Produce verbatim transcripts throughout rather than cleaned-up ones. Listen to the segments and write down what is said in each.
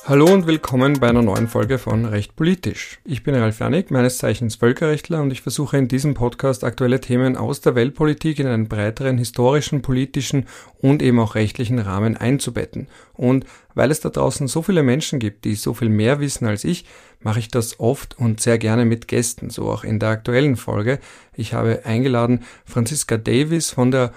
Hallo und willkommen bei einer neuen Folge von Recht Politisch. Ich bin Ralf Janik, meines Zeichens Völkerrechtler, und ich versuche in diesem Podcast aktuelle Themen aus der Weltpolitik in einen breiteren historischen, politischen und eben auch rechtlichen Rahmen einzubetten. Und weil es da draußen so viele Menschen gibt, die so viel mehr wissen als ich, mache ich das oft und sehr gerne mit Gästen, so auch in der aktuellen Folge. Ich habe eingeladen Franziska Davis von der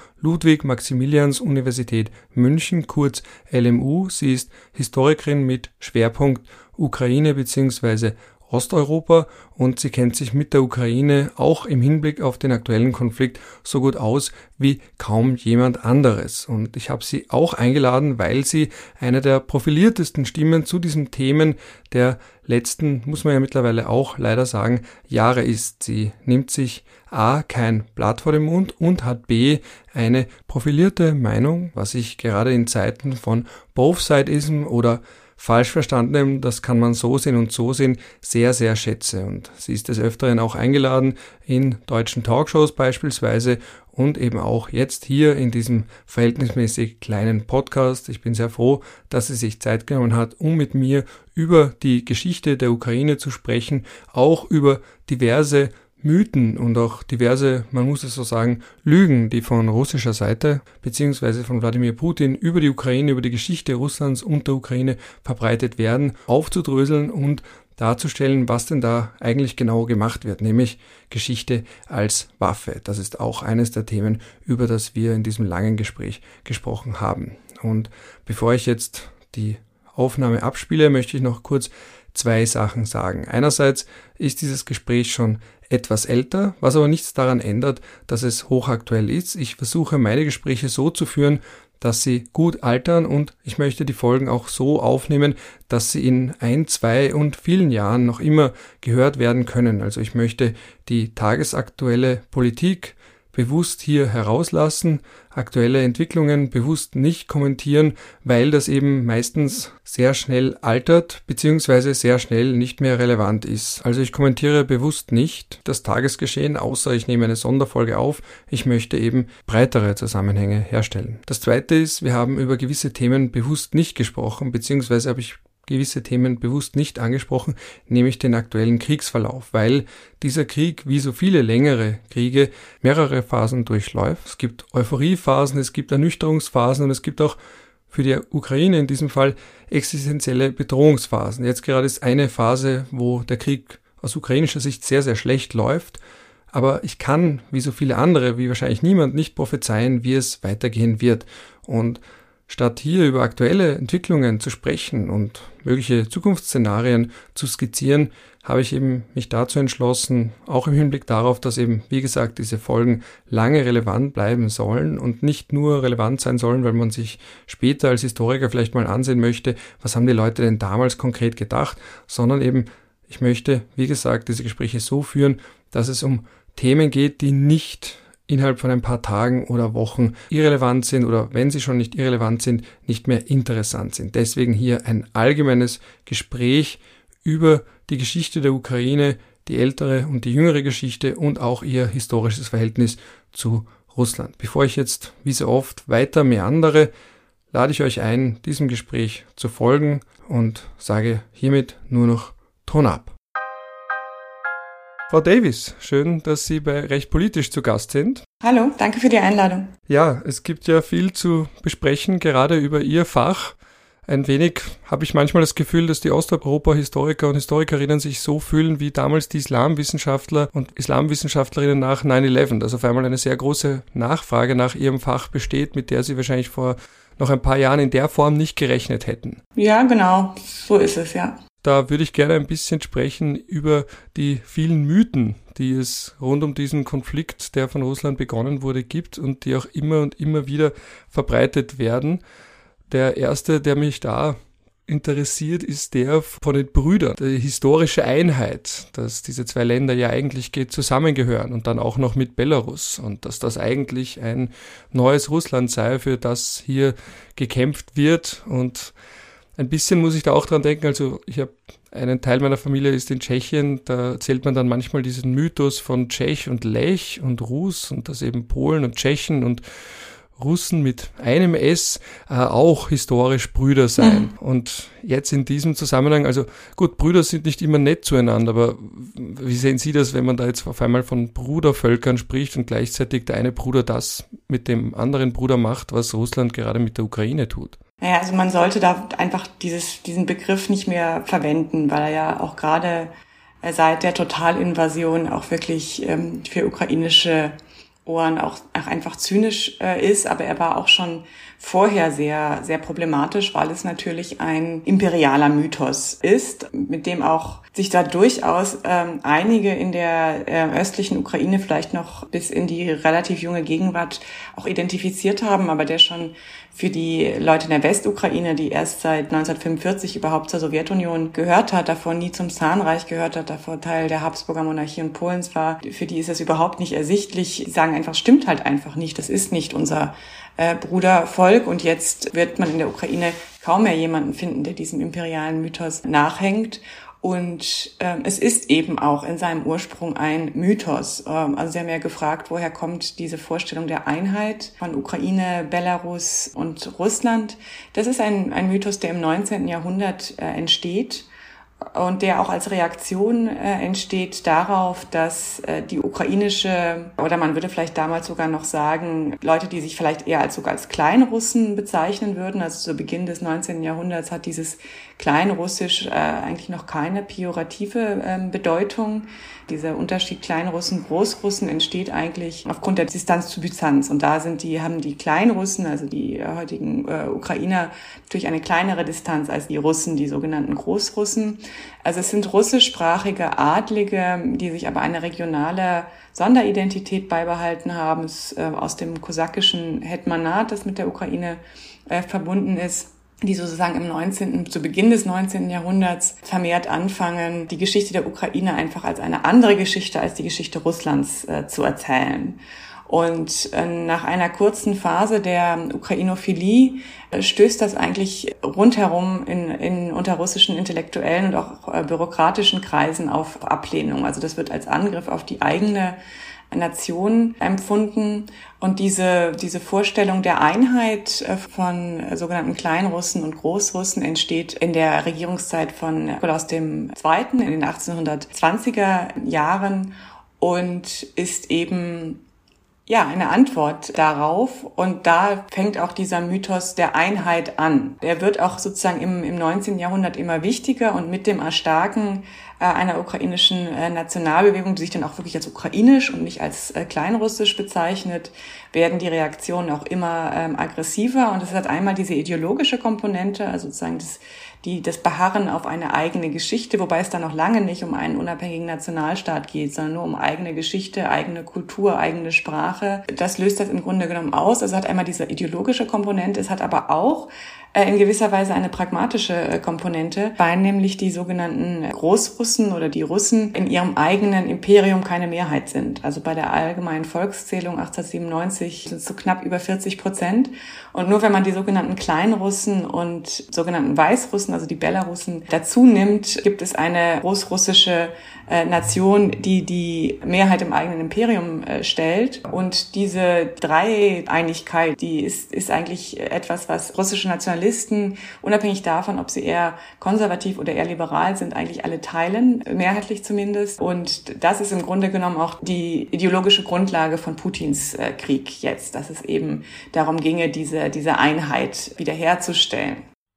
Ludwig-Maximilians-Universität München, kurz L M U. Sie ist Historikerin mit Schwerpunkt Ukraine bzw. Osteuropa, und sie kennt sich mit der Ukraine auch im Hinblick auf den aktuellen Konflikt so gut aus wie kaum jemand anderes. Und ich habe sie auch eingeladen, weil sie eine der profiliertesten Stimmen zu diesen Themen der letzten, muss man ja mittlerweile auch leider sagen, Jahre ist. Sie nimmt sich A, kein Blatt vor den Mund und hat B, eine profilierte Meinung, was ich gerade in Zeiten von Both-Sideism oder falsch verstandenem, das kann man so sehen und so sehen, sehr, sehr schätze. Und sie ist des Öfteren auch eingeladen in deutschen Talkshows beispielsweise und eben auch jetzt hier in diesem verhältnismäßig kleinen Podcast. Ich bin sehr froh, dass sie sich Zeit genommen hat, um mit mir über die Geschichte der Ukraine zu sprechen, auch über diverse Mythen und auch diverse, man muss es so sagen, Lügen, die von russischer Seite bzw. von Wladimir Putin über die Ukraine, über die Geschichte Russlands und der Ukraine verbreitet werden, aufzudröseln und darzustellen, was denn da eigentlich genau gemacht wird, nämlich Geschichte als Waffe. Das ist auch eines der Themen, über das wir in diesem langen Gespräch gesprochen haben. Und bevor ich jetzt die Aufnahme abspiele, möchte ich noch kurz zwei Sachen sagen. Einerseits ist dieses Gespräch schon etwas älter, was aber nichts daran ändert, dass es hochaktuell ist. Ich versuche, meine Gespräche so zu führen, dass sie gut altern, und ich möchte die Folgen auch so aufnehmen, dass sie in ein, zwei und vielen Jahren noch immer gehört werden können. Also ich möchte die tagesaktuelle Politik bewusst hier herauslassen, aktuelle Entwicklungen bewusst nicht kommentieren, weil das eben meistens sehr schnell altert bzw. sehr schnell nicht mehr relevant ist. Also ich kommentiere bewusst nicht das Tagesgeschehen, außer ich nehme eine Sonderfolge auf. Ich möchte eben breitere Zusammenhänge herstellen. Das Zweite ist, wir haben über gewisse Themen bewusst nicht gesprochen, beziehungsweise habe ich gewisse Themen bewusst nicht angesprochen, nämlich den aktuellen Kriegsverlauf, weil dieser Krieg, wie so viele längere Kriege, mehrere Phasen durchläuft. Es gibt Euphoriephasen, es gibt Ernüchterungsphasen und es gibt auch für die Ukraine in diesem Fall existenzielle Bedrohungsphasen. Jetzt gerade ist eine Phase, wo der Krieg aus ukrainischer Sicht sehr, sehr schlecht läuft, aber ich kann, wie so viele andere, wie wahrscheinlich niemand, nicht prophezeien, wie es weitergehen wird. Und statt hier über aktuelle Entwicklungen zu sprechen und mögliche Zukunftsszenarien zu skizzieren, habe ich eben mich dazu entschlossen, auch im Hinblick darauf, dass eben, wie gesagt, diese Folgen lange relevant bleiben sollen und nicht nur relevant sein sollen, weil man sich später als Historiker vielleicht mal ansehen möchte, was haben die Leute denn damals konkret gedacht, sondern eben, ich möchte, wie gesagt, diese Gespräche so führen, dass es um Themen geht, die nicht innerhalb von ein paar Tagen oder Wochen irrelevant sind oder, wenn sie schon nicht irrelevant sind, nicht mehr interessant sind. Deswegen hier ein allgemeines Gespräch über die Geschichte der Ukraine, die ältere und die jüngere Geschichte und auch ihr historisches Verhältnis zu Russland. Bevor ich jetzt, wie so oft, weiter meandere, lade ich euch ein, diesem Gespräch zu folgen und sage hiermit nur noch Ton ab. Frau Davis, schön, dass Sie bei Recht Politisch zu Gast sind. Hallo, danke für die Einladung. Ja, es gibt ja viel zu besprechen, gerade über Ihr Fach. Ein wenig habe ich manchmal das Gefühl, dass die Osteuropa-Historiker und Historikerinnen sich so fühlen wie damals die Islamwissenschaftler und Islamwissenschaftlerinnen nach neun elf, dass auf einmal eine sehr große Nachfrage nach Ihrem Fach besteht, mit der Sie wahrscheinlich vor noch ein paar Jahren in der Form nicht gerechnet hätten. Ja, genau, so ist es, ja. Da würde ich gerne ein bisschen sprechen über die vielen Mythen, die es rund um diesen Konflikt, der von Russland begonnen wurde, gibt und die auch immer und immer wieder verbreitet werden. Der erste, der mich da interessiert, ist der von den Brüdern, die historische Einheit, dass diese zwei Länder ja eigentlich zusammengehören und dann auch noch mit Belarus und dass das eigentlich ein neues Russland sei, für das hier gekämpft wird. Und ein bisschen muss ich da auch dran denken, also ich habe einen Teil meiner Familie ist in Tschechien, da erzählt man dann manchmal diesen Mythos von Tschech und Lech und Rus und dass eben Polen und Tschechen und Russen mit einem S äh, auch historisch Brüder sein. Mhm. Und jetzt in diesem Zusammenhang, also gut, Brüder sind nicht immer nett zueinander, aber wie sehen Sie das, wenn man da jetzt auf einmal von Brudervölkern spricht und gleichzeitig der eine Bruder das mit dem anderen Bruder macht, was Russland gerade mit der Ukraine tut? Naja, also man sollte da einfach dieses, diesen Begriff nicht mehr verwenden, weil er ja auch gerade seit der Totalinvasion auch wirklich ähm, für ukrainische Ohren auch, auch einfach zynisch äh, ist, aber er war auch schon vorher sehr, sehr problematisch, weil es natürlich ein imperialer Mythos ist, mit dem auch sich da durchaus ähm, einige in der äh, östlichen Ukraine vielleicht noch bis in die relativ junge Gegenwart auch identifiziert haben, aber der schon für die Leute in der Westukraine, die erst seit neunzehnhundertfünfundvierzig überhaupt zur Sowjetunion gehört hat, davor nie zum Zarenreich gehört hat, davor Teil der Habsburger Monarchie und Polens war, für die ist es überhaupt nicht ersichtlich. Die sagen einfach, stimmt halt einfach nicht, das ist nicht unser äh, Brudervolk und jetzt wird man in der Ukraine kaum mehr jemanden finden, der diesem imperialen Mythos nachhängt. Und ähm, es ist eben auch in seinem Ursprung ein Mythos. Ähm, also Sie haben ja gefragt, woher kommt diese Vorstellung der Einheit von Ukraine, Belarus und Russland. Das ist ein, ein Mythos, der im neunzehnten Jahrhundert äh, entsteht und der auch als Reaktion äh, entsteht darauf, dass äh, die ukrainische, oder man würde vielleicht damals sogar noch sagen, Leute, die sich vielleicht eher als sogar als Kleinrussen bezeichnen würden, also zu Beginn des neunzehnten Jahrhunderts hat dieses Kleinrussisch äh, eigentlich noch keine pejorative äh, Bedeutung. Dieser Unterschied Kleinrussen, Großrussen entsteht eigentlich aufgrund der Distanz zu Byzanz. Und da sind die, haben die Kleinrussen, also die äh, heutigen äh, Ukrainer, natürlich eine kleinere Distanz als die Russen, die sogenannten Großrussen. Also es sind russischsprachige Adlige, die sich aber eine regionale Sonderidentität beibehalten haben, es, äh, aus dem kosakischen Hetmanat, das mit der Ukraine äh, verbunden ist, die sozusagen im neunzehnten, zu Beginn des neunzehnten Jahrhunderts vermehrt anfangen, die Geschichte der Ukraine einfach als eine andere Geschichte als die Geschichte Russlands äh, zu erzählen. Und äh, nach einer kurzen Phase der Ukrainophilie äh, stößt das eigentlich rundherum in, in unter russischen Intellektuellen und auch äh, bürokratischen Kreisen auf Ablehnung. Also das wird als Angriff auf die eigene Nation empfunden. Und diese, diese Vorstellung der Einheit von sogenannten Kleinrussen und Großrussen entsteht in der Regierungszeit von Nikolaus der Zweite in den achtzehnhundertzwanziger Jahren und ist eben ja, eine Antwort darauf. Und da fängt auch dieser Mythos der Einheit an. Der wird auch sozusagen im, im neunzehnten Jahrhundert immer wichtiger und mit dem Erstarken äh, einer ukrainischen äh, Nationalbewegung, die sich dann auch wirklich als ukrainisch und nicht als äh, kleinrussisch bezeichnet, werden die Reaktionen auch immer ähm, aggressiver. Und es hat einmal diese ideologische Komponente, also sozusagen das die das Beharren auf eine eigene Geschichte, wobei es da noch lange nicht um einen unabhängigen Nationalstaat geht, sondern nur um eigene Geschichte, eigene Kultur, eigene Sprache. Das löst das im Grunde genommen aus. Also es hat einmal diese ideologische Komponente, es hat aber auch äh, in gewisser Weise eine pragmatische äh, Komponente, weil nämlich die sogenannten Großrussen oder die Russen in ihrem eigenen Imperium keine Mehrheit sind. Also bei der allgemeinen Volkszählung achtzehnhundertsiebenundneunzig sind es so knapp über vierzig Prozent. Und nur wenn man die sogenannten Kleinrussen und sogenannten Weißrussen, also die Belarussen, dazu nimmt, gibt es eine großrussische äh, Nation, die die Mehrheit im eigenen Imperium äh, stellt. Und diese Dreieinigkeit, die ist, ist eigentlich etwas, was russische Nationalisten, unabhängig davon, ob sie eher konservativ oder eher liberal sind, eigentlich alle teilen, mehrheitlich zumindest. Und das ist im Grunde genommen auch die ideologische Grundlage von Putins äh, Krieg jetzt, dass es eben darum ginge, diese diese Einheit wiederherzustellen.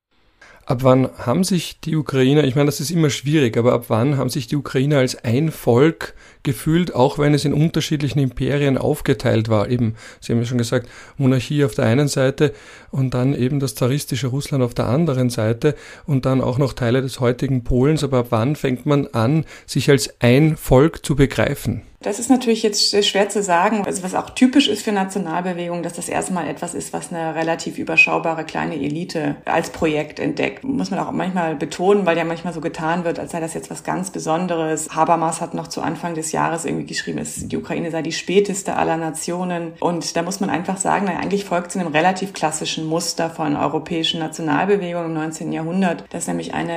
Ab wann haben sich die Ukrainer, ich meine, das ist immer schwierig, aber ab wann haben sich die Ukrainer als ein Volk gefühlt, auch wenn es in unterschiedlichen Imperien aufgeteilt war? Eben, Sie haben ja schon gesagt, Monarchie auf der einen Seite und dann eben das zaristische Russland auf der anderen Seite und dann auch noch Teile des heutigen Polens. Aber ab wann fängt man an, sich als ein Volk zu begreifen? Das ist natürlich jetzt schwer zu sagen, also was auch typisch ist für Nationalbewegungen, dass das erstmal etwas ist, was eine relativ überschaubare kleine Elite als Projekt entdeckt. Muss man auch manchmal betonen, weil ja manchmal so getan wird, als sei das jetzt was ganz Besonderes. Habermas hat noch zu Anfang des Jahres irgendwie geschrieben, dass die Ukraine sei die späteste aller Nationen. Und da muss man einfach sagen, na, eigentlich folgt sie einem relativ klassischen Muster von europäischen Nationalbewegungen im neunzehnten Jahrhundert, dass nämlich eine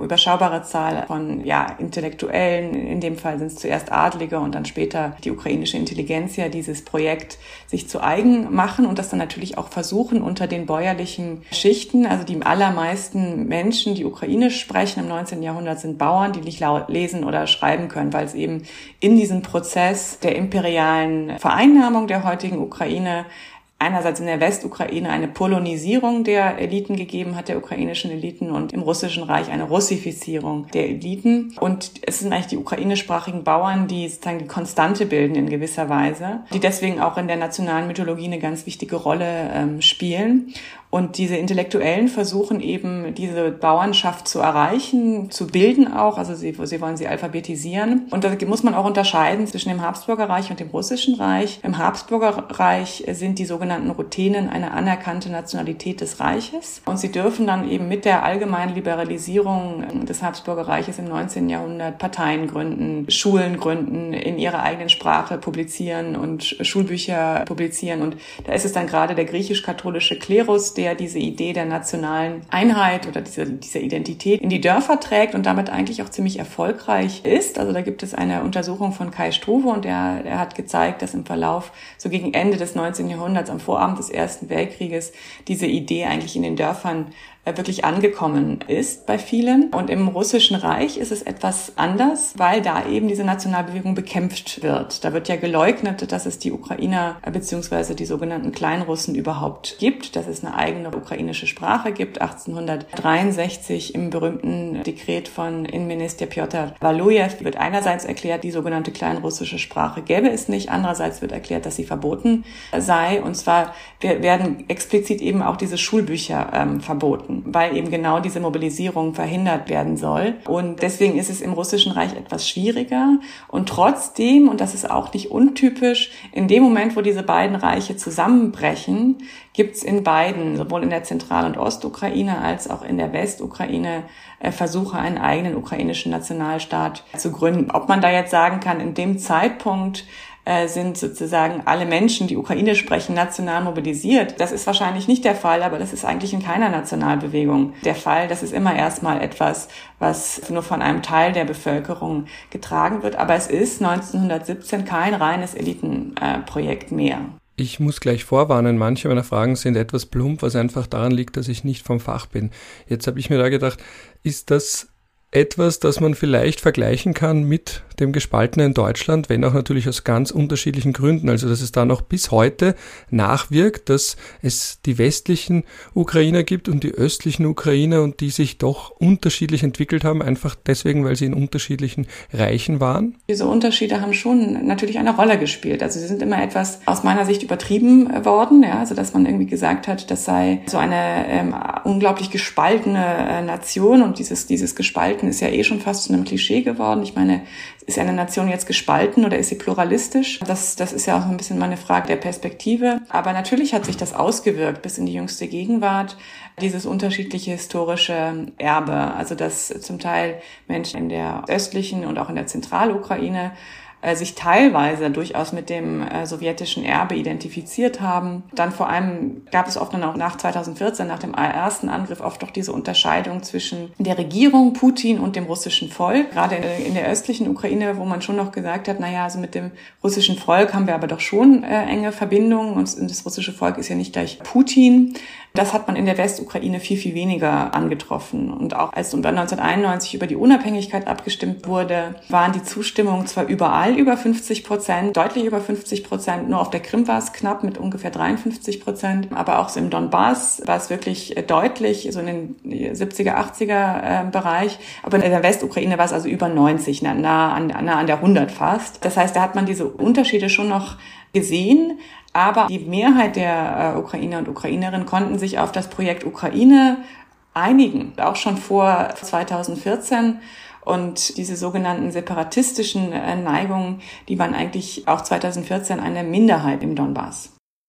überschaubare Zahl von ja Intellektuellen, in dem Fall sind es zuerst Adlige und dann später die ukrainische Intelligenzia, dieses Projekt sich zu eigen machen und das dann natürlich auch versuchen unter den bäuerlichen Schichten, also die allermeisten Menschen, die ukrainisch sprechen im neunzehnten Jahrhundert, sind Bauern, die nicht lesen oder schreiben können, weil es eben in diesem Prozess der imperialen Vereinnahmung der heutigen Ukraine einerseits in der Westukraine eine Polonisierung der Eliten gegeben hat, der ukrainischen Eliten, und im Russischen Reich eine Russifizierung der Eliten. Und es sind eigentlich die ukrainischsprachigen Bauern, die sozusagen die Konstante bilden in gewisser Weise, die deswegen auch in der nationalen Mythologie eine ganz wichtige Rolle ähm, spielen. Und diese Intellektuellen versuchen eben, diese Bauernschaft zu erreichen, zu bilden auch. Also sie, sie wollen sie alphabetisieren. Und da muss man auch unterscheiden zwischen dem Habsburgerreich und dem Russischen Reich. Im Habsburgerreich sind die sogenannten Ruthenen eine anerkannte Nationalität des Reiches. Und sie dürfen dann eben mit der allgemeinen Liberalisierung des Habsburgerreiches im neunzehnten Jahrhundert Parteien gründen, Schulen gründen, in ihrer eigenen Sprache publizieren und Schulbücher publizieren. Und da ist es dann gerade der griechisch-katholische Klerus, der diese Idee der nationalen Einheit oder diese, diese Identität in die Dörfer trägt und damit eigentlich auch ziemlich erfolgreich ist. Also da gibt es eine Untersuchung von Kai Struve und der, der hat gezeigt, dass im Verlauf so gegen Ende des neunzehnten Jahrhunderts, am Vorabend des Ersten Weltkrieges, diese Idee eigentlich in den Dörfern wirklich angekommen ist bei vielen. Und im Russischen Reich ist es etwas anders, weil da eben diese Nationalbewegung bekämpft wird. Da wird ja geleugnet, dass es die Ukrainer bzw. die sogenannten Kleinrussen überhaupt gibt, dass es eine eigene ukrainische Sprache gibt. achtzehnhundertdreiundsechzig im berühmten Dekret von Innenminister Pjotr Walujew wird einerseits erklärt, die sogenannte kleinrussische Sprache gäbe es nicht. Andererseits wird erklärt, dass sie verboten sei. Und zwar werden explizit eben auch diese Schulbücher ähm, verboten, weil eben genau diese Mobilisierung verhindert werden soll. Und deswegen ist es im Russischen Reich etwas schwieriger. Und trotzdem, und das ist auch nicht untypisch, in dem Moment, wo diese beiden Reiche zusammenbrechen, gibt es in beiden, sowohl in der Zentral- und Ostukraine als auch in der Westukraine, Versuche, einen eigenen ukrainischen Nationalstaat zu gründen. Ob man da jetzt sagen kann, in dem Zeitpunkt sind sozusagen alle Menschen, die Ukrainisch sprechen, national mobilisiert. Das ist wahrscheinlich nicht der Fall, aber das ist eigentlich in keiner Nationalbewegung der Fall. Das ist immer erstmal etwas, was nur von einem Teil der Bevölkerung getragen wird. Aber es ist neunzehnhundertsiebzehn kein reines Elitenprojekt mehr. Ich muss gleich vorwarnen, manche meiner Fragen sind etwas plump, was einfach daran liegt, dass ich nicht vom Fach bin. Jetzt habe ich mir da gedacht, ist das etwas, das man vielleicht vergleichen kann mit dem gespaltenen Deutschland, wenn auch natürlich aus ganz unterschiedlichen Gründen. Also dass es da noch bis heute nachwirkt, dass es die westlichen Ukrainer gibt und die östlichen Ukrainer und die sich doch unterschiedlich entwickelt haben, einfach deswegen, weil sie in unterschiedlichen Reichen waren? Diese Unterschiede haben schon natürlich eine Rolle gespielt. Also sie sind immer etwas aus meiner Sicht übertrieben worden, ja, also dass man irgendwie gesagt hat, das sei so eine ähm, unglaublich gespaltene äh, Nation und dieses dieses Gespalten ist ja eh schon fast zu einem Klischee geworden. Ich meine, ist eine Nation jetzt gespalten oder ist sie pluralistisch? Das, das ist ja auch ein bisschen mal eine Frage der Perspektive. Aber natürlich hat sich das ausgewirkt bis in die jüngste Gegenwart, dieses unterschiedliche historische Erbe. Also dass zum Teil Menschen in der östlichen und auch in der Zentralukraine sich teilweise durchaus mit dem äh, sowjetischen Erbe identifiziert haben. Dann vor allem gab es oft dann auch nach zweitausendvierzehn, nach dem ersten Angriff, oft doch diese Unterscheidung zwischen der Regierung Putin und dem russischen Volk. Gerade in, in der östlichen Ukraine, wo man schon noch gesagt hat, naja, also mit dem russischen Volk haben wir aber doch schon äh, enge Verbindungen und das russische Volk ist ja nicht gleich Putin. Das hat man in der Westukraine viel, viel weniger angetroffen. Und auch als neunzehnhunderteinundneunzig über die Unabhängigkeit abgestimmt wurde, waren die Zustimmungen zwar überall über fünfzig Prozent, deutlich über fünfzig Prozent, nur auf der Krim war es knapp mit ungefähr dreiundfünfzig Prozent, aber auch so im Donbass war es wirklich deutlich, so in den siebziger, achtziger Bereich. Aber in der Westukraine war es also über neunzig, nah, nah, an, nah an der hundert fast. Das heißt, da hat man diese Unterschiede schon noch gesehen. Aber die Mehrheit der äh, Ukrainer und Ukrainerinnen konnten sich auf das Projekt Ukraine einigen, auch schon vor zweitausendvierzehn. Und diese sogenannten separatistischen äh, Neigungen, die waren eigentlich auch zweitausendvierzehn eine Minderheit im Donbass.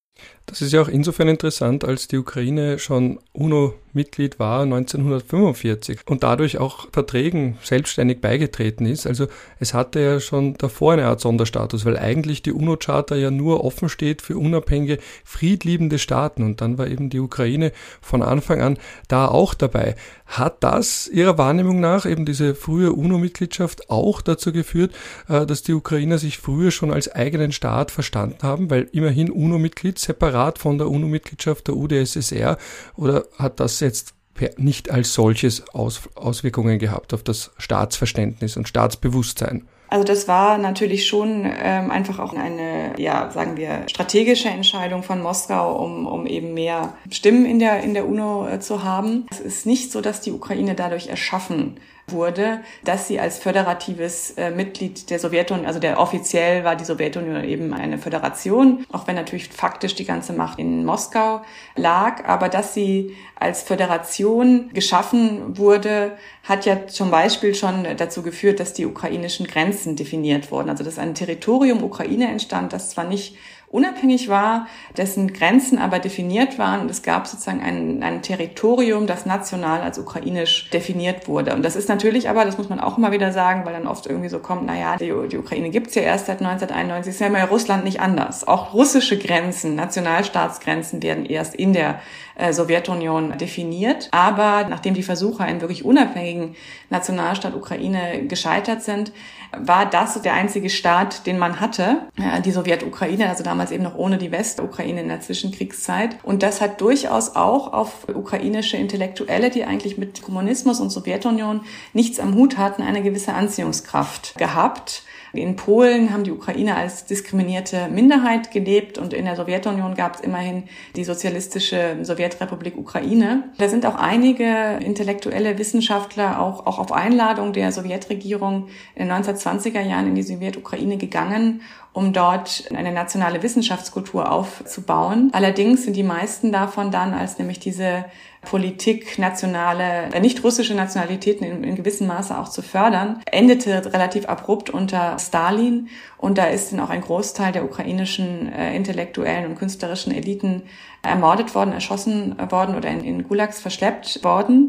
Das ist ja auch insofern interessant, als die Ukraine schon UNO-Mitglied war neunzehnhundertfünfundvierzig und dadurch auch Verträgen selbstständig beigetreten ist. Also es hatte ja schon davor eine Art Sonderstatus, weil eigentlich die UNO-Charta ja nur offen steht für unabhängige, friedliebende Staaten. Und dann war eben die Ukraine von Anfang an da auch dabei. Hat das Ihrer Wahrnehmung nach, eben diese frühe UNO-Mitgliedschaft, auch dazu geführt, dass die Ukrainer sich früher schon als eigenen Staat verstanden haben, weil immerhin UNO-Mitglied separat von der UNO-Mitgliedschaft der U d S S R, oder hat das jetzt nicht als solches Aus- Auswirkungen gehabt auf das Staatsverständnis und Staatsbewusstsein? Also das war natürlich schon ähm, einfach auch eine, ja, sagen wir, strategische Entscheidung von Moskau, um um eben mehr Stimmen in der in der UNO äh, zu haben. Es ist nicht so, dass die Ukraine dadurch erschaffen wurde, dass sie als föderatives äh, Mitglied der Sowjetunion, also der offiziell war die Sowjetunion eben eine Föderation, auch wenn natürlich faktisch die ganze Macht in Moskau lag, aber dass sie als Föderation geschaffen wurde, hat ja zum Beispiel schon dazu geführt, dass die ukrainischen Grenzen definiert wurden. Also dass ein Territorium Ukraine entstand, das zwar nicht unabhängig war, dessen Grenzen aber definiert waren, und es gab sozusagen ein, ein Territorium, das national als ukrainisch definiert wurde. Und das ist natürlich aber, das muss man auch immer wieder sagen, weil dann oft irgendwie so kommt, naja, die, die Ukraine gibt's ja erst seit neunzehnhunderteinundneunzig, ist ja immer Russland nicht anders. Auch russische Grenzen, Nationalstaatsgrenzen werden erst in der äh, Sowjetunion definiert. Aber nachdem die Versuche, einen wirklich unabhängigen Nationalstaat Ukraine gescheitert sind, war das der einzige Staat, den man hatte, äh, die Sowjetukraine, also damals eben noch ohne die Westukraine in der Zwischenkriegszeit. Und das hat durchaus auch auf ukrainische Intellektuelle, die eigentlich mit Kommunismus und Sowjetunion nichts am Hut hatten, eine gewisse Anziehungskraft gehabt. In Polen haben die Ukrainer als diskriminierte Minderheit gelebt und in der Sowjetunion gab es immerhin die sozialistische Sowjetrepublik Ukraine. Da sind auch einige intellektuelle Wissenschaftler auch, auch auf Einladung der Sowjetregierung in den neunzehnhundertzwanziger Jahren in die Sowjetukraine gegangen, um dort eine nationale Wissenschaftskultur aufzubauen. Allerdings sind die meisten davon dann, als nämlich diese Politik nationale, äh, nicht russische Nationalitäten in, in gewissem Maße auch zu fördern, endete relativ abrupt unter Stalin. Und da ist dann auch ein Großteil der ukrainischen äh, intellektuellen und künstlerischen Eliten ermordet worden, erschossen worden oder in, in Gulags verschleppt worden.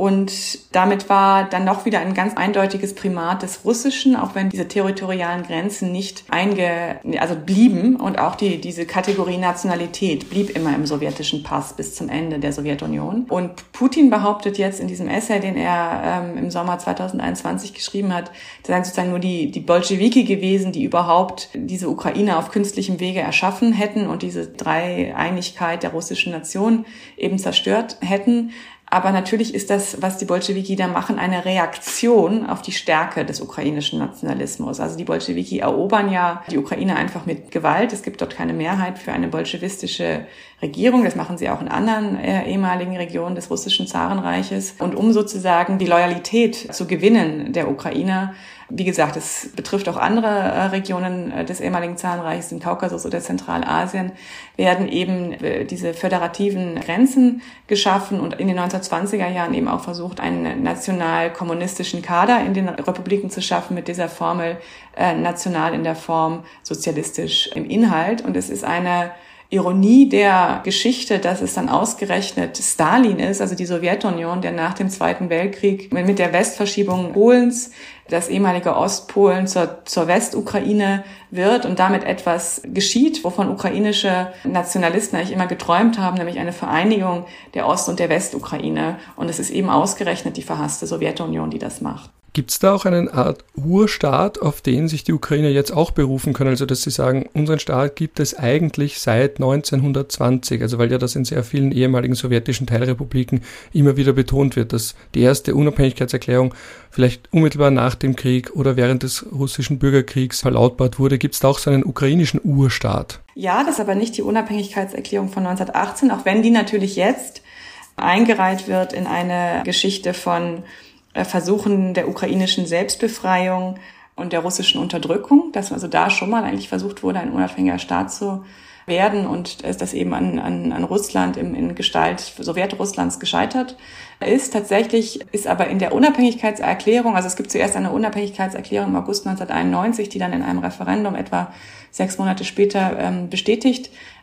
Und damit war dann noch wieder ein ganz eindeutiges Primat des Russischen, auch wenn diese territorialen Grenzen nicht einge, also blieben. Und auch die, diese Kategorie Nationalität blieb immer im sowjetischen Pass bis zum Ende der Sowjetunion. Und Putin behauptet jetzt in diesem Essay, den er ähm, im Sommer zweitausendeinundzwanzig geschrieben hat, das seien sozusagen nur die, die Bolschewiki gewesen, die überhaupt diese Ukraine auf künstlichem Wege erschaffen hätten und diese Dreieinigkeit der russischen Nation eben zerstört hätten. Aber natürlich ist das, was die Bolschewiki da machen, eine Reaktion auf die Stärke des ukrainischen Nationalismus. Also die Bolschewiki erobern ja die Ukraine einfach mit Gewalt. Es gibt dort keine Mehrheit für eine bolschewistische Regierung. Das machen sie auch in anderen äh, ehemaligen Regionen des russischen Zarenreiches. Und um sozusagen die Loyalität zu gewinnen der Ukrainer, wie gesagt, es betrifft auch andere äh, Regionen äh, des ehemaligen Zarenreiches, den Kaukasus oder Zentralasien, werden eben äh, diese föderativen Grenzen geschaffen und in den neunzehnhundertzwanziger Jahren eben auch versucht, einen national-kommunistischen Kader in den Republiken zu schaffen mit dieser Formel äh, national in der Form, sozialistisch im Inhalt. Und es ist eine Ironie der Geschichte, dass es dann ausgerechnet Stalin ist, also die Sowjetunion, der nach dem Zweiten Weltkrieg mit der Westverschiebung Polens das ehemalige Ostpolen zur, zur Westukraine wird und damit etwas geschieht, wovon ukrainische Nationalisten eigentlich immer geträumt haben, nämlich eine Vereinigung der Ost- und der Westukraine. Und es ist eben ausgerechnet die verhasste Sowjetunion, die das macht. Gibt es da auch eine Art Urstaat, auf den sich die Ukrainer jetzt auch berufen können? Also dass sie sagen, unseren Staat gibt es eigentlich seit neunzehnhundertzwanzig, also weil ja das in sehr vielen ehemaligen sowjetischen Teilrepubliken immer wieder betont wird, dass die erste Unabhängigkeitserklärung vielleicht unmittelbar nach dem Krieg oder während des russischen Bürgerkriegs verlautbart wurde. Gibt es da auch so einen ukrainischen Urstaat? Ja, das ist aber nicht die Unabhängigkeitserklärung von neunzehnhundertachtzehn, auch wenn die natürlich jetzt eingereiht wird in eine Geschichte von Versuchen der ukrainischen Selbstbefreiung und der russischen Unterdrückung, dass also da schon mal eigentlich versucht wurde, ein unabhängiger Staat zu werden und das eben an, an, an Russland im, in Gestalt Sowjetrusslands gescheitert ist. Tatsächlich ist aber in der Unabhängigkeitserklärung, also es gibt zuerst eine Unabhängigkeitserklärung im August neunzehnhunderteinundneunzig, die dann in einem Referendum etwa sechs Monate später ähm, bestätigt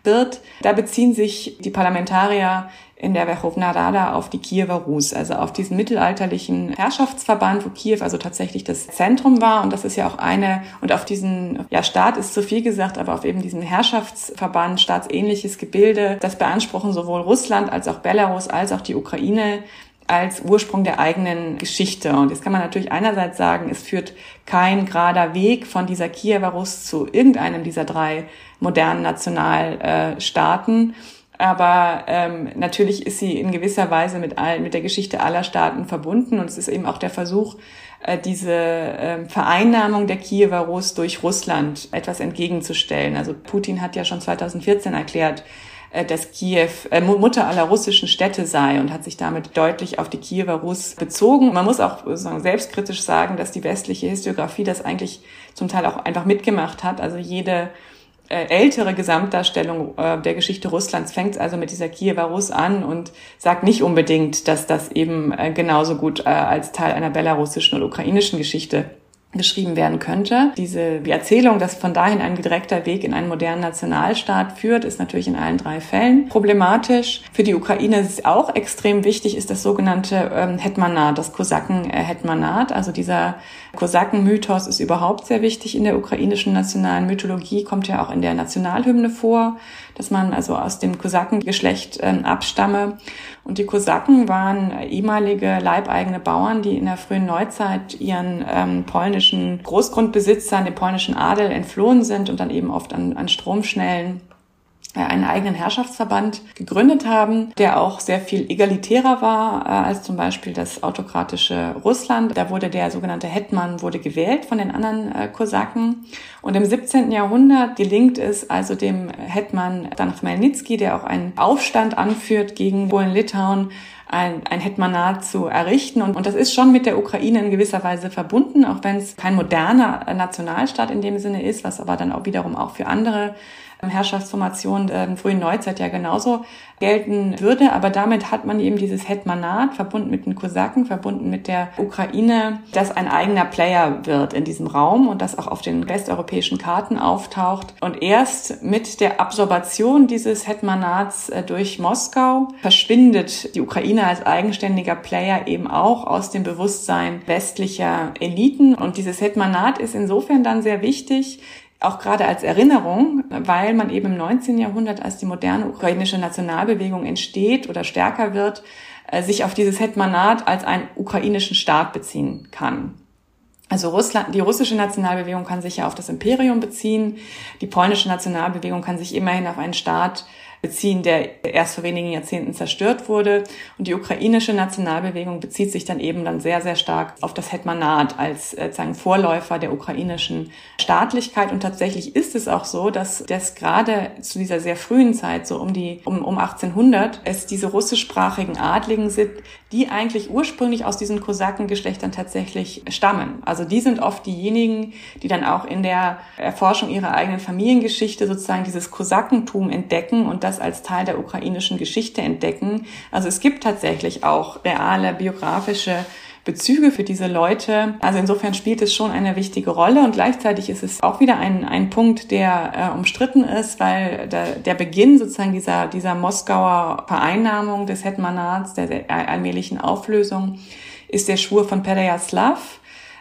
wird. Da beziehen sich die Parlamentarier in der Werchowna Rada auf die Kiewer Rus, also auf diesen mittelalterlichen Herrschaftsverband, wo Kiew also tatsächlich das Zentrum war. Und das ist ja auch eine, und auf diesen, ja, Staat ist zu viel gesagt, aber auf eben diesen Herrschaftsverband, staatsähnliches Gebilde, das beanspruchen sowohl Russland als auch Belarus als auch die Ukraine als Ursprung der eigenen Geschichte. Und jetzt kann man natürlich einerseits sagen, es führt kein gerader Weg von dieser Kiewer Rus zu irgendeinem dieser drei modernen Nationalstaaten. Aber ähm, natürlich ist sie in gewisser Weise mit all, mit der Geschichte aller Staaten verbunden. Und es ist eben auch der Versuch, äh, diese äh, Vereinnahmung der Kiewer Rus durch Russland etwas entgegenzustellen. Also Putin hat ja schon zweitausendvierzehn erklärt, äh, dass Kiew äh, Mutter aller russischen Städte sei und hat sich damit deutlich auf die Kiewer Rus bezogen. Man muss auch sozusagen selbstkritisch sagen, dass die westliche Historiografie das eigentlich zum Teil auch einfach mitgemacht hat. Also jede ältere Gesamtdarstellung äh, der Geschichte Russlands fängt also mit dieser Kiewer Rus an und sagt nicht unbedingt, dass das eben äh, genauso gut äh, als Teil einer belarussischen oder ukrainischen Geschichte geschrieben werden könnte. Diese die Erzählung, dass von dahin ein direkter Weg in einen modernen Nationalstaat führt, ist natürlich in allen drei Fällen problematisch. Für die Ukraine ist auch extrem wichtig, ist das sogenannte ähm, Hetmanat, das Kosaken-Hetmanat. Also dieser Kosaken-Mythos ist überhaupt sehr wichtig in der ukrainischen nationalen Mythologie, kommt ja auch in der Nationalhymne vor, dass man also aus dem Kosakengeschlecht ähm, abstamme. Und die Kosaken waren ehemalige leibeigene Bauern, die in der frühen Neuzeit ihren ähm, polnischen Großgrundbesitzern, dem polnischen Adel, entflohen sind und dann eben oft an, an Stromschnellen einen eigenen Herrschaftsverband gegründet haben, der auch sehr viel egalitärer war äh, als zum Beispiel das autokratische Russland. Da wurde der sogenannte Hetman wurde gewählt von den anderen äh, Kosaken. Und im siebzehnten Jahrhundert gelingt es also dem Hetman dann Chmelnyzki, der auch einen Aufstand anführt gegen Polen-Litauen, ein, ein Hetmanat zu errichten. Und, und das ist schon mit der Ukraine in gewisser Weise verbunden, auch wenn es kein moderner Nationalstaat in dem Sinne ist, was aber dann auch wiederum auch für andere Herrschaftsformation der frühen Neuzeit ja genauso gelten würde. Aber damit hat man eben dieses Hetmanat verbunden mit den Kosaken, verbunden mit der Ukraine, das ein eigener Player wird in diesem Raum und das auch auf den westeuropäischen Karten auftaucht. Und erst mit der Absorbation dieses Hetmanats durch Moskau verschwindet die Ukraine als eigenständiger Player eben auch aus dem Bewusstsein westlicher Eliten. Und dieses Hetmanat ist insofern dann sehr wichtig, auch gerade als Erinnerung, weil man eben im neunzehnten Jahrhundert, als die moderne ukrainische Nationalbewegung entsteht oder stärker wird, sich auf dieses Hetmanat als einen ukrainischen Staat beziehen kann. Also Russland, die russische Nationalbewegung kann sich ja auf das Imperium beziehen, die polnische Nationalbewegung kann sich immerhin auf einen Staat beziehen, der erst vor wenigen Jahrzehnten zerstört wurde. Und die ukrainische Nationalbewegung bezieht sich dann eben dann sehr, sehr stark auf das Hetmanat als äh, sagen Vorläufer der ukrainischen Staatlichkeit. Und tatsächlich ist es auch so, dass das gerade zu dieser sehr frühen Zeit, so um die um, um achtzehnhundert, es diese russischsprachigen Adligen sind, die eigentlich ursprünglich aus diesen Kosakengeschlechtern tatsächlich stammen. Also die sind oft diejenigen, die dann auch in der Erforschung ihrer eigenen Familiengeschichte sozusagen dieses Kosakentum entdecken und das als Teil der ukrainischen Geschichte entdecken. Also es gibt tatsächlich auch reale biografische Bezüge für diese Leute. Also insofern spielt es schon eine wichtige Rolle und gleichzeitig ist es auch wieder ein, ein Punkt, der äh, umstritten ist, weil der, der Beginn sozusagen dieser, dieser Moskauer Vereinnahmung des Hetmanats, der, der allmählichen Auflösung, ist der Schwur von Perejaslav,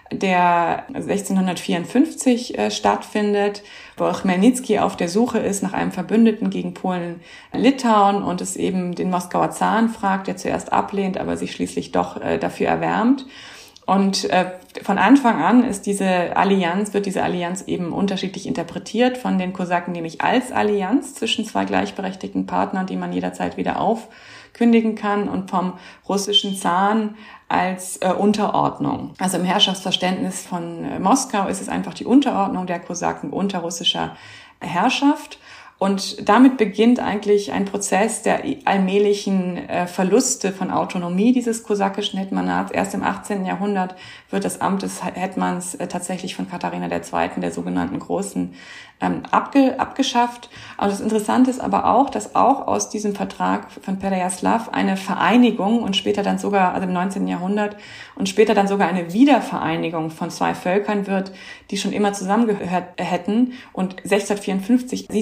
der sechzehnhundertvierundfünfzig äh, stattfindet, wo Chmelnyzki auf der Suche ist nach einem Verbündeten gegen Polen-Litauen und es eben den Moskauer Zaren fragt, der zuerst ablehnt, aber sich schließlich doch äh, dafür erwärmt. Und äh, von Anfang an ist diese Allianz, wird diese Allianz eben unterschiedlich interpretiert von den Kosaken, nämlich als Allianz zwischen zwei gleichberechtigten Partnern, die man jederzeit wieder aufkündigen kann, und vom russischen Zaren als äh, Unterordnung. Also im Herrschaftsverständnis von äh, Moskau ist es einfach die Unterordnung der Kosaken unter russischer Herrschaft. Und damit beginnt eigentlich ein Prozess der allmählichen äh, Verluste von Autonomie dieses kosakischen Hetmanats. Erst im achtzehnten Jahrhundert wird das Amt des Hetmans äh, tatsächlich von Katharina der Zweiten, der sogenannten Großen, ähm, abge, abgeschafft. Aber das Interessante ist aber auch, dass auch aus diesem Vertrag von Perejaslav eine Vereinigung und später dann sogar, also im neunzehnten Jahrhundert, und später dann sogar eine Wiedervereinigung von zwei Völkern wird, die schon immer zusammengehört hätten. Und sechzehnhundertvierundfünfzig sieht das aber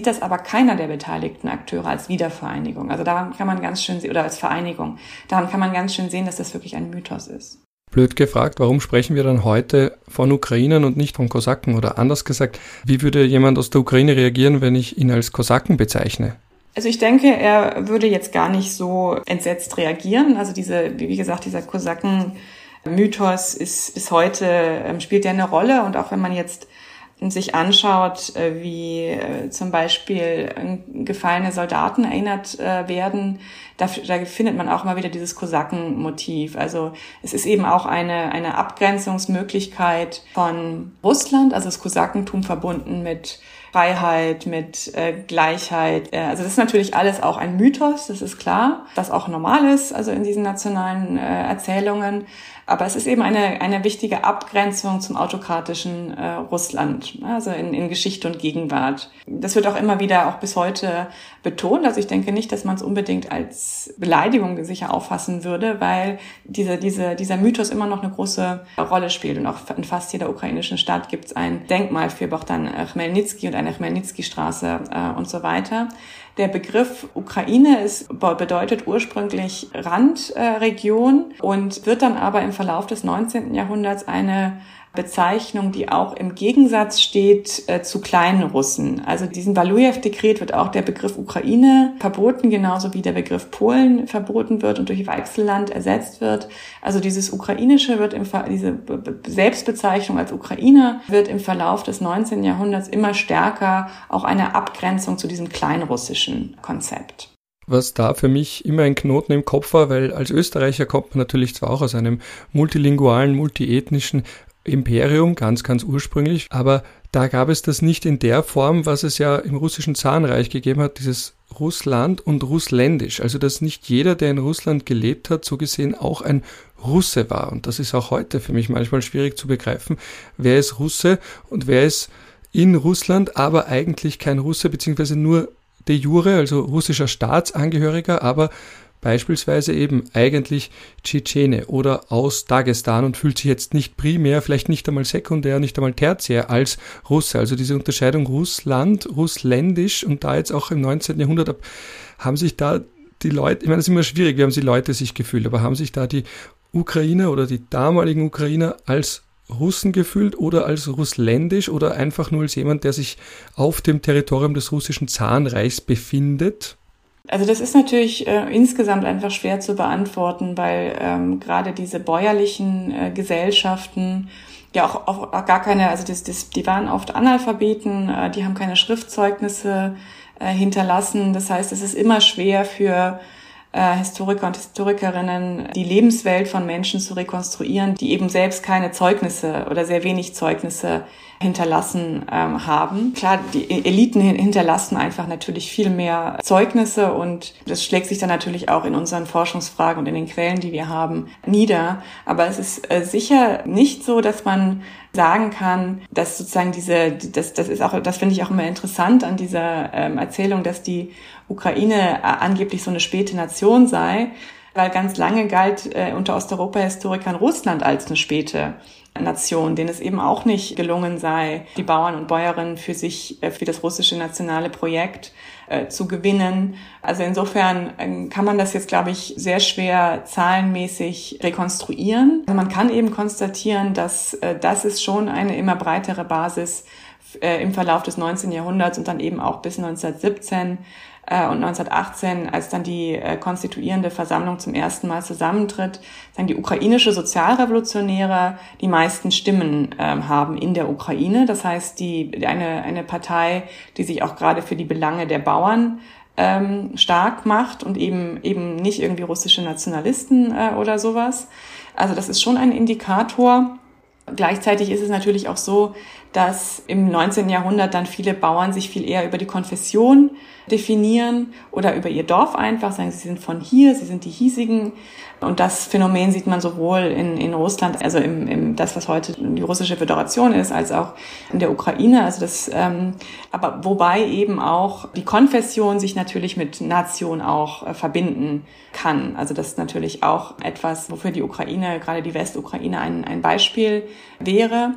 keiner der beteiligten Akteure als Wiedervereinigung. Also daran kann man ganz schön sehen, oder als Vereinigung, daran kann man ganz schön sehen, dass das wirklich ein Mythos ist. Blöd gefragt, warum sprechen wir dann heute von Ukrainern und nicht von Kosaken? Oder anders gesagt, wie würde jemand aus der Ukraine reagieren, wenn ich ihn als Kosaken bezeichne? Also ich denke, er würde jetzt gar nicht so entsetzt reagieren. Also diese, wie gesagt, dieser Kosaken-Mythos ist bis heute, spielt ja eine Rolle. Und auch wenn man jetzt sich anschaut, wie zum Beispiel gefallene Soldaten erinnert werden, da, da findet man auch immer wieder dieses Kosaken-Motiv. Also es ist eben auch eine, eine Abgrenzungsmöglichkeit von Russland, also das Kosakentum verbunden mit Freiheit, mit äh, Gleichheit. Äh, also das ist natürlich alles auch ein Mythos, das ist klar, was auch normal ist, also in diesen nationalen äh, Erzählungen. Aber es ist eben eine eine wichtige Abgrenzung zum autokratischen äh, Russland, also in, in Geschichte und Gegenwart. Das wird auch immer wieder, auch bis heute betont. Also ich denke nicht, dass man es unbedingt als Beleidigung sicher auffassen würde, weil diese, diese, dieser Mythos immer noch eine große Rolle spielt. Und auch in fast jeder ukrainischen Stadt gibt es ein Denkmal für Bogdan Chmelnyzkyj und eine Chmelnyzkyj-Straße äh, und so weiter. Der Begriff Ukraine ist, bedeutet ursprünglich Randregion äh, und wird dann aber im Verlauf des neunzehnten Jahrhunderts eine Bezeichnung, die auch im Gegensatz steht äh, zu kleinen Russen. Also diesem Walujew-Dekret wird auch der Begriff Ukraine verboten, genauso wie der Begriff Polen verboten wird und durch Weichselland ersetzt wird. Also dieses Ukrainische wird im Ver- diese Selbstbezeichnung als Ukrainer wird im Verlauf des neunzehnten Jahrhunderts immer stärker auch eine Abgrenzung zu diesem kleinrussischen Konzept. Was da für mich immer ein Knoten im Kopf war, weil als Österreicher kommt man natürlich zwar auch aus einem multilingualen, multiethnischen Imperium, ganz, ganz ursprünglich, aber da gab es das nicht in der Form, was es ja im russischen Zarenreich gegeben hat, dieses Russland und Russländisch. Also dass nicht jeder, der in Russland gelebt hat, so gesehen auch ein Russe war. Und das ist auch heute für mich manchmal schwierig zu begreifen, wer ist Russe und wer ist in Russland, aber eigentlich kein Russe, beziehungsweise nur de jure, also russischer Staatsangehöriger, aber beispielsweise eben eigentlich Tschetschene oder aus Dagestan und fühlt sich jetzt nicht primär, vielleicht nicht einmal sekundär, nicht einmal tertiär als Russe. Also diese Unterscheidung Russland, Russländisch und da jetzt auch im neunzehnten Jahrhundert haben sich da die Leute, ich meine, das ist immer schwierig, wie haben die Leute sich gefühlt, aber haben sich da die Ukrainer oder die damaligen Ukrainer als Russen gefühlt oder als russländisch oder einfach nur als jemand, der sich auf dem Territorium des russischen Zarenreichs befindet? Also das ist natürlich äh, insgesamt einfach schwer zu beantworten, weil ähm, gerade diese bäuerlichen äh, Gesellschaften ja auch, auch, auch gar keine, also das, das, die waren oft Analphabeten, äh, die haben keine Schriftzeugnisse äh, hinterlassen. Das heißt, es ist immer schwer für äh, Historiker und Historikerinnen, die Lebenswelt von Menschen zu rekonstruieren, die eben selbst keine Zeugnisse oder sehr wenig Zeugnisse hinterlassen ähm, haben. Klar, die Eliten hinterlassen einfach natürlich viel mehr Zeugnisse und das schlägt sich dann natürlich auch in unseren Forschungsfragen und in den Quellen, die wir haben, nieder. Aber es ist äh, sicher nicht so, dass man sagen kann, dass sozusagen diese, das, das ist auch, das finde ich auch immer interessant an dieser ähm, Erzählung, dass die Ukraine äh, angeblich so eine späte Nation sei, weil ganz lange galt äh, unter Osteuropa-Historikern Russland als eine späte Nation, denen es eben auch nicht gelungen sei, die Bauern und Bäuerinnen für sich, für das russische nationale Projekt äh, zu gewinnen. Also insofern äh, kann man das jetzt, glaube ich, sehr schwer zahlenmäßig rekonstruieren. Also man kann eben konstatieren, dass äh, das ist schon eine immer breitere Basis äh, im Verlauf des neunzehnten Jahrhunderts und dann eben auch bis neunzehnhundertsiebzehn und neunzehnhundertachtzehn, als dann die äh, konstituierende Versammlung zum ersten Mal zusammentritt, dann die ukrainische Sozialrevolutionäre die meisten Stimmen ähm, haben in der Ukraine. Das heißt, die eine eine Partei, die sich auch gerade für die Belange der Bauern ähm, stark macht und eben eben nicht irgendwie russische Nationalisten äh, oder sowas. Also das ist schon ein Indikator. Gleichzeitig ist es natürlich auch so, dass im neunzehnten Jahrhundert dann viele Bauern sich viel eher über die Konfession definieren oder über ihr Dorf einfach, sagen, sie sind von hier, sie sind die hiesigen. Und das Phänomen sieht man sowohl in, in Russland, also im, im das, was heute die russische Föderation ist, als auch in der Ukraine. Also das, ähm, aber wobei eben auch die Konfession sich natürlich mit Nation auch äh, verbinden kann. Also das ist natürlich auch etwas, wofür die Ukraine, gerade die Westukraine, ein, ein Beispiel wäre.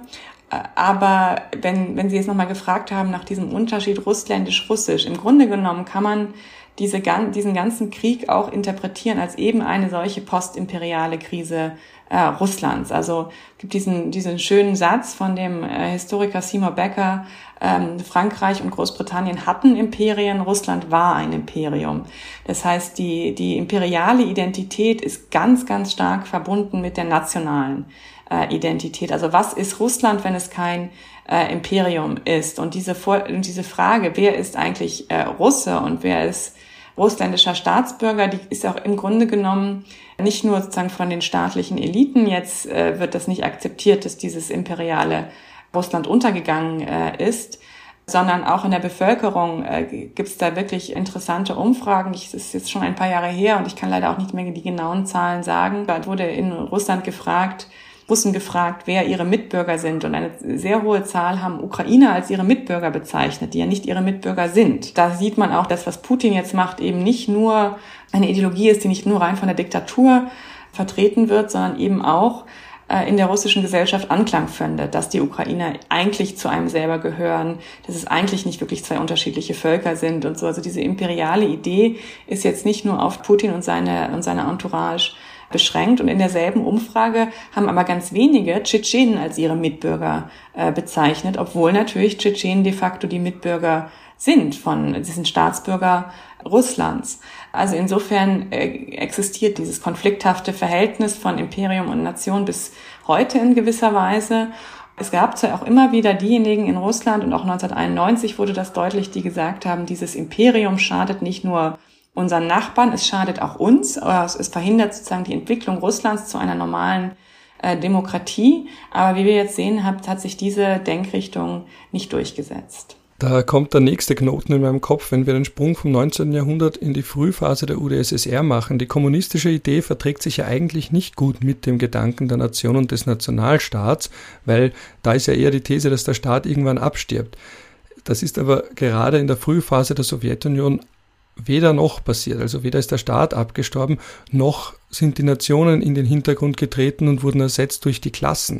Aber wenn, wenn Sie jetzt nochmal gefragt haben nach diesem Unterschied russländisch-russisch, im Grunde genommen kann man diese, diesen ganzen Krieg auch interpretieren als eben eine solche postimperiale Krise äh, Russlands. Also es gibt diesen, diesen schönen Satz von dem äh, Historiker Seymour Becker, ähm, Frankreich und Großbritannien hatten Imperien, Russland war ein Imperium. Das heißt, die, die imperiale Identität ist ganz, ganz stark verbunden mit der nationalen äh, Identität. Also was ist Russland, wenn es kein äh, Imperium ist? Und diese, Vor- diese Frage, wer ist eigentlich äh, Russe und wer ist russländischer Staatsbürger, die ist auch im Grunde genommen nicht nur sozusagen von den staatlichen Eliten, jetzt äh, wird das nicht akzeptiert, dass dieses imperiale Russland untergegangen äh, ist, sondern auch in der Bevölkerung äh, gibt es da wirklich interessante Umfragen. Ich, das ist jetzt schon ein paar Jahre her und ich kann leider auch nicht mehr die genauen Zahlen sagen. Da wurde in Russland gefragt, Russen gefragt, wer ihre Mitbürger sind. Und eine sehr hohe Zahl haben Ukrainer als ihre Mitbürger bezeichnet, die ja nicht ihre Mitbürger sind. Da sieht man auch, dass was Putin jetzt macht, eben nicht nur eine Ideologie ist, die nicht nur rein von der Diktatur vertreten wird, sondern eben auch äh, in der russischen Gesellschaft Anklang findet, dass die Ukrainer eigentlich zu einem selber gehören, dass es eigentlich nicht wirklich zwei unterschiedliche Völker sind und so. Also diese imperiale Idee ist jetzt nicht nur auf Putin und seine, und seine Entourage beschränkt. Und in derselben Umfrage haben aber ganz wenige Tschetschenen als ihre Mitbürger äh, bezeichnet, obwohl natürlich Tschetschenen de facto die Mitbürger sind von, sie sind Staatsbürger Russlands. Also insofern äh, existiert dieses konflikthafte Verhältnis von Imperium und Nation bis heute in gewisser Weise. Es gab zwar auch immer wieder diejenigen in Russland und auch neunzehnhunderteinundneunzig wurde das deutlich, die gesagt haben, dieses Imperium schadet nicht nur unseren Nachbarn, es schadet auch uns, es verhindert sozusagen die Entwicklung Russlands zu einer normalen äh, Demokratie. Aber wie wir jetzt sehen, hat, hat sich diese Denkrichtung nicht durchgesetzt. Da kommt der nächste Knoten in meinem Kopf, wenn wir den Sprung vom neunzehnten Jahrhundert in die Frühphase der U d S S R machen. Die kommunistische Idee verträgt sich ja eigentlich nicht gut mit dem Gedanken der Nation und des Nationalstaats, weil da ist ja eher die These, dass der Staat irgendwann abstirbt. Das ist aber gerade in der Frühphase der Sowjetunion weder noch passiert, also weder ist der Staat abgestorben, noch sind die Nationen in den Hintergrund getreten und wurden ersetzt durch die Klassen.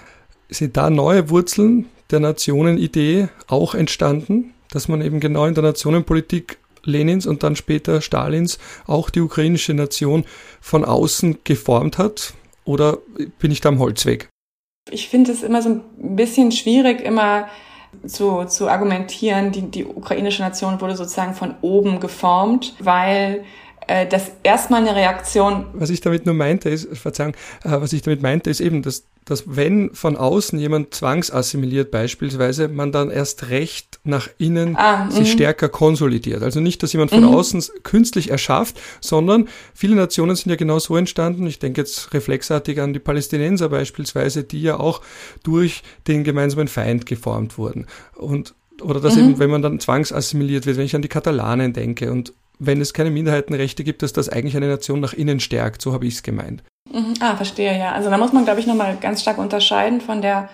Sind da neue Wurzeln der Nationenidee auch entstanden, dass man eben genau in der Nationenpolitik Lenins und dann später Stalins auch die ukrainische Nation von außen geformt hat? Oder bin ich da am Holzweg? Ich finde es immer so ein bisschen schwierig, immer zu, zu argumentieren, die, die ukrainische Nation wurde sozusagen von oben geformt, weil äh, das erstmal eine Reaktion... Was ich damit nur meinte ist, Verzeihung, äh, was ich damit meinte ist eben, dass, dass wenn von außen jemand zwangsassimiliert beispielsweise, man dann erst recht nach innen ah, sich stärker konsolidiert. Also nicht, dass jemand von mhm. außen künstlich erschafft, sondern viele Nationen sind ja genau so entstanden. Ich denke jetzt reflexartig an die Palästinenser beispielsweise, die ja auch durch den gemeinsamen Feind geformt wurden. Und oder dass mhm. eben, wenn man dann zwangsassimiliert wird, wenn ich an die Katalanen denke und wenn es keine Minderheitenrechte gibt, dass das eigentlich eine Nation nach innen stärkt. So habe ich es gemeint. Mhm. Ah, verstehe, ja. Also da muss man, glaube ich, nochmal ganz stark unterscheiden von der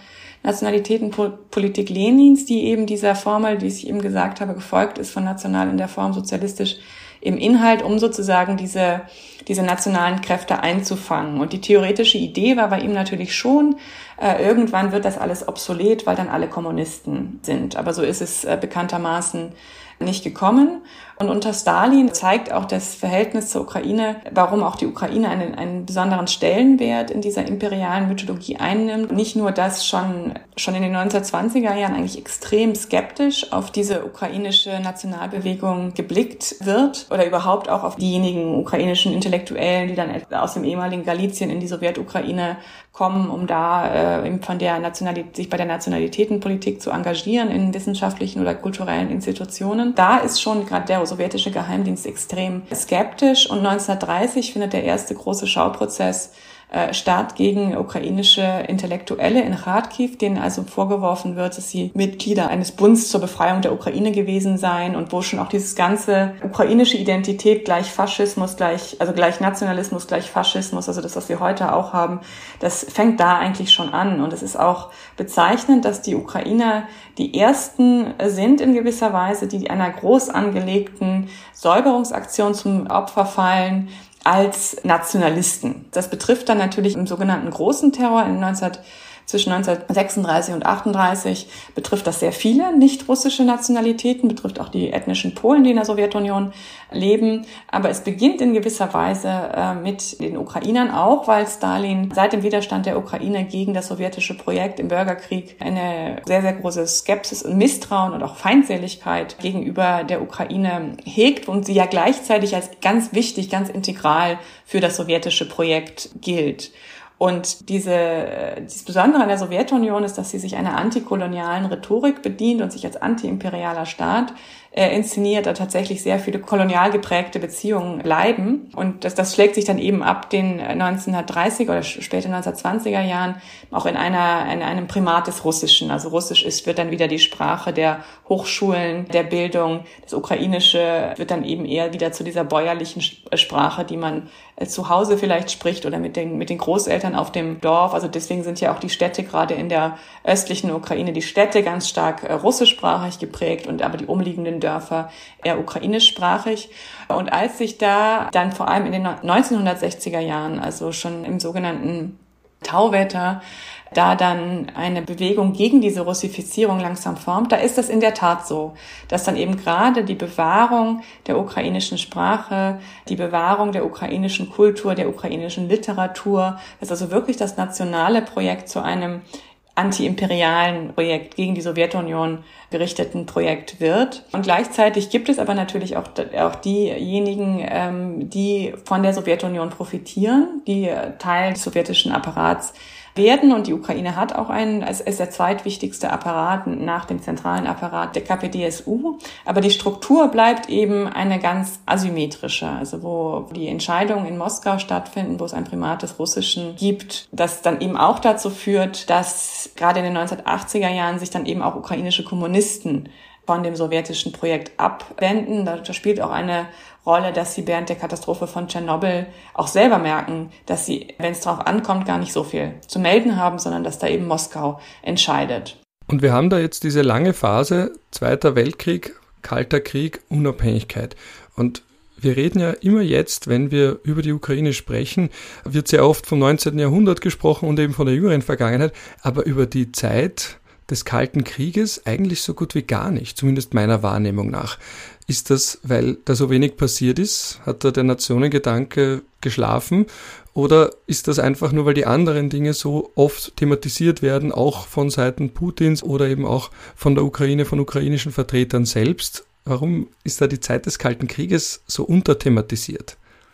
Nationalitätenpolitik Lenins, die eben dieser Formel, die ich eben gesagt habe, gefolgt ist, von national in der Form sozialistisch im Inhalt, um sozusagen diese, diese nationalen Kräfte einzufangen. Und die theoretische Idee war bei ihm natürlich schon, äh, irgendwann wird das alles obsolet, weil dann alle Kommunisten sind. Aber so ist es äh, bekanntermaßen nicht gekommen. Und unter Stalin zeigt auch das Verhältnis zur Ukraine, warum auch die Ukraine einen, einen besonderen Stellenwert in dieser imperialen Mythologie einnimmt. Nicht nur, dass schon, schon in den neunzehnhundertzwanziger Jahren eigentlich extrem skeptisch auf diese ukrainische Nationalbewegung geblickt wird oder überhaupt auch auf diejenigen ukrainischen Intellektuellen, die dann aus dem ehemaligen Galizien in die Sowjetukraine kommen, um da äh, von der Nationalität, sich bei der Nationalitätenpolitik zu engagieren in wissenschaftlichen oder kulturellen Institutionen. Da ist schon gerade der sowjetische Geheimdienst extrem skeptisch und neunzehnhundertdreißig findet der erste große Schauprozess äh, statt gegen ukrainische Intellektuelle in Kharkiv, denen also vorgeworfen wird, dass sie Mitglieder eines Bunds zur Befreiung der Ukraine gewesen seien und wo schon auch dieses ganze ukrainische Identität gleich Faschismus, gleich, also gleich Nationalismus, gleich Faschismus, also das, was wir heute auch haben, das fängt da eigentlich schon an. Und es ist auch bezeichnend, dass die Ukrainer die ersten sind in gewisser Weise, die einer groß angelegten Säuberungsaktion zum Opfer fallen, als Nationalisten. Das betrifft dann natürlich im sogenannten großen Terror in den zwischen neunzehnhundertsechsunddreißig und achtunddreißig betrifft das sehr viele nicht-russische Nationalitäten, betrifft auch die ethnischen Polen, die in der Sowjetunion leben. Aber es beginnt in gewisser Weise äh, mit den Ukrainern auch, weil Stalin seit dem Widerstand der Ukraine gegen das sowjetische Projekt im Bürgerkrieg eine sehr, sehr große Skepsis und Misstrauen und auch Feindseligkeit gegenüber der Ukraine hegt und sie ja gleichzeitig als ganz wichtig, ganz integral für das sowjetische Projekt gilt. Und diese, das Besondere an der Sowjetunion ist, dass sie sich einer antikolonialen Rhetorik bedient und sich als antiimperialer Staat äh, inszeniert, da tatsächlich sehr viele kolonial geprägte Beziehungen bleiben. Und das, das schlägt sich dann eben ab den neunzehnhundertdreißiger oder später neunzehnhundertzwanziger Jahren auch in einer, in einem Primat des Russischen. Also Russisch ist, wird dann wieder die Sprache der Hochschulen, der Bildung. Das Ukrainische wird dann eben eher wieder zu dieser bäuerlichen Sprache, die man zu Hause vielleicht spricht oder mit den, mit den Großeltern auf dem Dorf. Also deswegen sind ja auch die Städte gerade in der östlichen Ukraine, die Städte ganz stark äh, russischsprachig geprägt und aber die umliegenden Dörfer eher ukrainischsprachig. Und als sich da dann vor allem in den neunzehnhundertsechziger Jahren, also schon im sogenannten Tauwetter, da dann eine Bewegung gegen diese Russifizierung langsam formt, da ist das in der Tat so, dass dann eben gerade die Bewahrung der ukrainischen Sprache, die Bewahrung der ukrainischen Kultur, der ukrainischen Literatur, dass also wirklich das nationale Projekt zu einem antiimperialen Projekt gegen die Sowjetunion gerichteten Projekt wird. Und gleichzeitig gibt es aber natürlich auch, auch diejenigen, ähm, die von der Sowjetunion profitieren, die Teil des sowjetischen Apparats werden. Und die Ukraine hat auch einen, es ist der zweitwichtigste Apparat nach dem zentralen Apparat der K P D S U. Aber die Struktur bleibt eben eine ganz asymmetrische, also wo die Entscheidungen in Moskau stattfinden, wo es ein Primat des Russischen gibt, das dann eben auch dazu führt, dass gerade in den neunzehnhundertachtziger Jahren sich dann eben auch ukrainische Kommunisten von dem sowjetischen Projekt abwenden. Da spielt auch eine Rolle, dass sie während der Katastrophe von Tschernobyl auch selber merken, dass sie, wenn es darauf ankommt, gar nicht so viel zu melden haben, sondern dass da eben Moskau entscheidet. Und wir haben da jetzt diese lange Phase, Zweiter Weltkrieg, Kalter Krieg, Unabhängigkeit. Und wir reden ja immer jetzt, wenn wir über die Ukraine sprechen, wird sehr oft vom neunzehnten Jahrhundert gesprochen und eben von der jüngeren Vergangenheit, aber über die Zeit des Kalten Krieges eigentlich so gut wie gar nicht, zumindest meiner Wahrnehmung nach. Ist das, weil da so wenig passiert ist? Hat da der Nationengedanke geschlafen? Oder ist das einfach nur, weil die anderen Dinge so oft thematisiert werden, auch von Seiten Putins oder eben auch von der Ukraine, von ukrainischen Vertretern selbst? Warum ist da die Zeit des Kalten Krieges so unterthematisiert?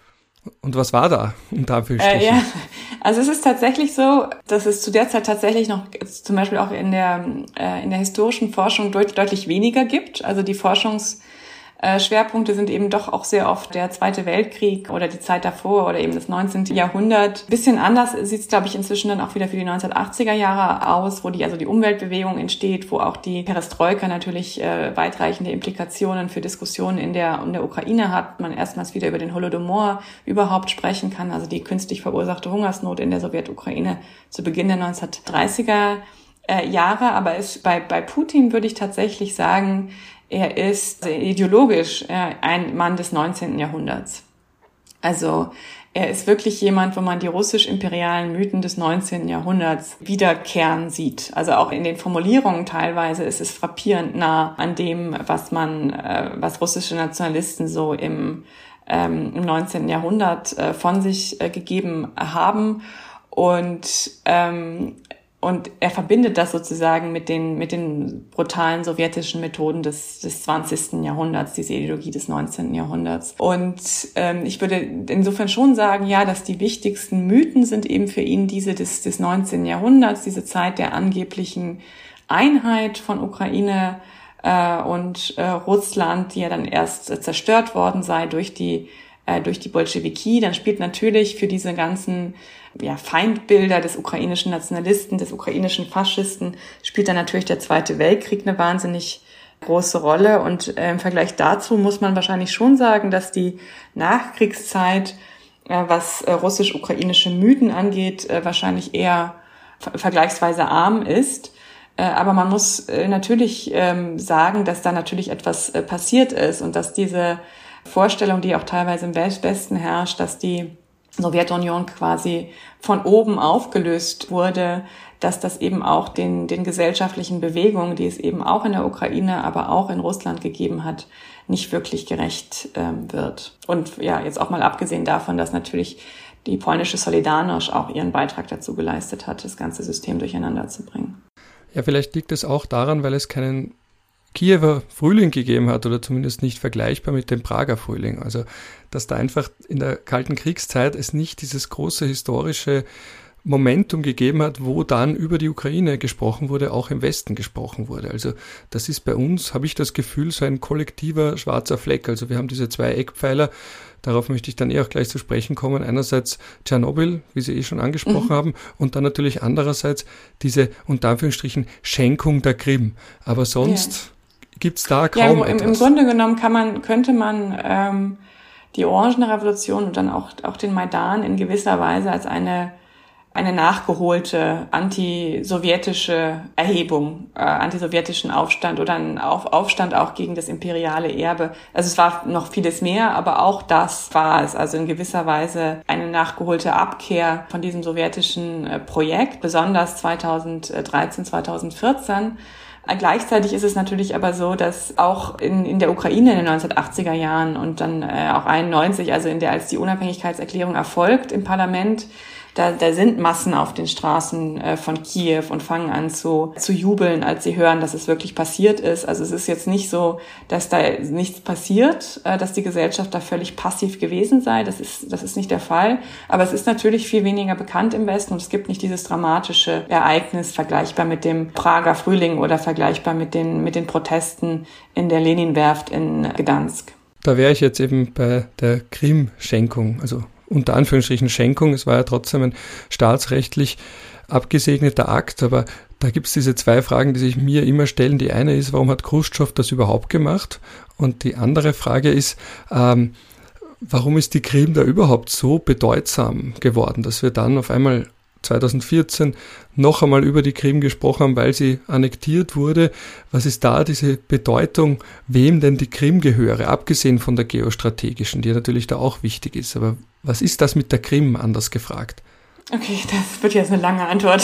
Und was war da? Äh, ja, also es ist tatsächlich so, dass es zu der Zeit tatsächlich noch zum Beispiel auch in der äh, in der historischen Forschung deut- deutlich weniger gibt. Also die Forschungs Äh, Schwerpunkte sind eben doch auch sehr oft der Zweite Weltkrieg oder die Zeit davor oder eben das neunzehnte Jahrhundert. Ein bisschen anders sieht es, glaube ich, inzwischen dann auch wieder für die neunzehnhundertachtziger Jahre aus, wo die also die Umweltbewegung entsteht, wo auch die Perestroika natürlich äh, weitreichende Implikationen für Diskussionen in der, in der Ukraine hat. Man erstmals wieder über den Holodomor überhaupt sprechen kann, also die künstlich verursachte Hungersnot in der Sowjetukraine zu Beginn der neunzehnhundertdreißiger äh, Jahre. Aber es, bei, bei Putin würde ich tatsächlich sagen, er ist ideologisch ein Mann des neunzehnten Jahrhunderts. Also er ist wirklich jemand, wo man die russisch-imperialen Mythen des neunzehnten Jahrhunderts wiederkehren sieht. Also auch in den Formulierungen teilweise ist es frappierend nah an dem, was man, was russische Nationalisten so im, ähm, im neunzehnten Jahrhundert äh, von sich äh, gegeben haben. Und ähm, Und er verbindet das sozusagen mit den, mit den brutalen sowjetischen Methoden des, des zwanzigsten Jahrhunderts, diese Ideologie des neunzehnten Jahrhunderts. Und ähm, ich würde insofern schon sagen, ja, dass die wichtigsten Mythen sind eben für ihn diese des, des neunzehnten Jahrhunderts, diese Zeit der angeblichen Einheit von Ukraine äh, und äh, Russland, die ja dann erst äh, zerstört worden sei durch die, äh, durch die Bolschewiki. Dann spielt natürlich für diese ganzen ja, Feindbilder des ukrainischen Nationalisten, des ukrainischen Faschisten, spielt dann natürlich der Zweite Weltkrieg eine wahnsinnig große Rolle. Und äh, im Vergleich dazu muss man wahrscheinlich schon sagen, dass die Nachkriegszeit, äh, was äh, russisch-ukrainische Mythen angeht, äh, wahrscheinlich eher ver- vergleichsweise arm ist. Äh, aber man muss äh, natürlich ähm, sagen, dass da natürlich etwas äh, passiert ist und dass diese Vorstellung, die auch teilweise im Westen herrscht, dass die Sowjetunion quasi von oben aufgelöst wurde, dass das eben auch den, den gesellschaftlichen Bewegungen, die es eben auch in der Ukraine, aber auch in Russland gegeben hat, nicht wirklich gerecht ähm, wird. Und ja, jetzt auch mal abgesehen davon, dass natürlich die polnische Solidarność auch ihren Beitrag dazu geleistet hat, das ganze System durcheinander zu bringen. Ja, vielleicht liegt es auch daran, weil es keinen Kiewer Frühling gegeben hat oder zumindest nicht vergleichbar mit dem Prager Frühling. Also, dass da einfach in der Kalten Kriegszeit es nicht dieses große historische Momentum gegeben hat, wo dann über die Ukraine gesprochen wurde, auch im Westen gesprochen wurde. Also das ist bei uns, habe ich das Gefühl, so ein kollektiver schwarzer Fleck. Also wir haben diese zwei Eckpfeiler, darauf möchte ich dann eh auch gleich zu sprechen kommen. Einerseits Tschernobyl, wie Sie eh schon angesprochen mhm. haben, und dann natürlich andererseits diese, unter Anführungsstrichen, Schenkung der Krim. Aber sonst ja. gibt's da kaum ja, im, etwas. Im Grunde genommen kann man, könnte man ähm, die Orangenrevolution und dann auch, auch den Maidan in gewisser Weise als eine eine nachgeholte antisowjetische Erhebung, äh, antisowjetischen Aufstand oder einen Auf, Aufstand auch gegen das imperiale Erbe. Also es war noch vieles mehr, aber auch das war es. Also in gewisser Weise eine nachgeholte Abkehr von diesem sowjetischen äh, Projekt, besonders zweitausenddreizehn, zweitausendvierzehn. Gleichzeitig ist es natürlich aber so, dass auch in, in der Ukraine in den neunzehnhundertachtziger Jahren und dann äh, auch einundneunzig, also in der, als die Unabhängigkeitserklärung erfolgt im Parlament, Da, da sind Massen auf den Straßen äh, von Kiew und fangen an zu, zu jubeln, als sie hören, dass es wirklich passiert ist. Also es ist jetzt nicht so, dass da nichts passiert, äh, dass die Gesellschaft da völlig passiv gewesen sei. Das ist, das ist nicht der Fall. Aber es ist natürlich viel weniger bekannt im Westen und es gibt nicht dieses dramatische Ereignis vergleichbar mit dem Prager Frühling oder vergleichbar mit den, mit den Protesten in der Leninwerft in Gdansk. Da wäre ich jetzt eben bei der Krim-Schenkung, also unter Anführungsstrichen Schenkung. Es war ja trotzdem ein staatsrechtlich abgesegneter Akt, aber da gibt es diese zwei Fragen, die sich mir immer stellen. Die eine ist, warum hat Chruschtschow das überhaupt gemacht? Und die andere Frage ist, ähm, warum ist die Krim da überhaupt so bedeutsam geworden, dass wir dann auf einmal zweitausendvierzehn noch einmal über die Krim gesprochen haben, weil sie annektiert wurde. Was ist da diese Bedeutung, wem denn die Krim gehöre, abgesehen von der geostrategischen, die natürlich da auch wichtig ist. Aber was ist das mit der Krim, anders gefragt? Okay, das wird jetzt eine lange Antwort.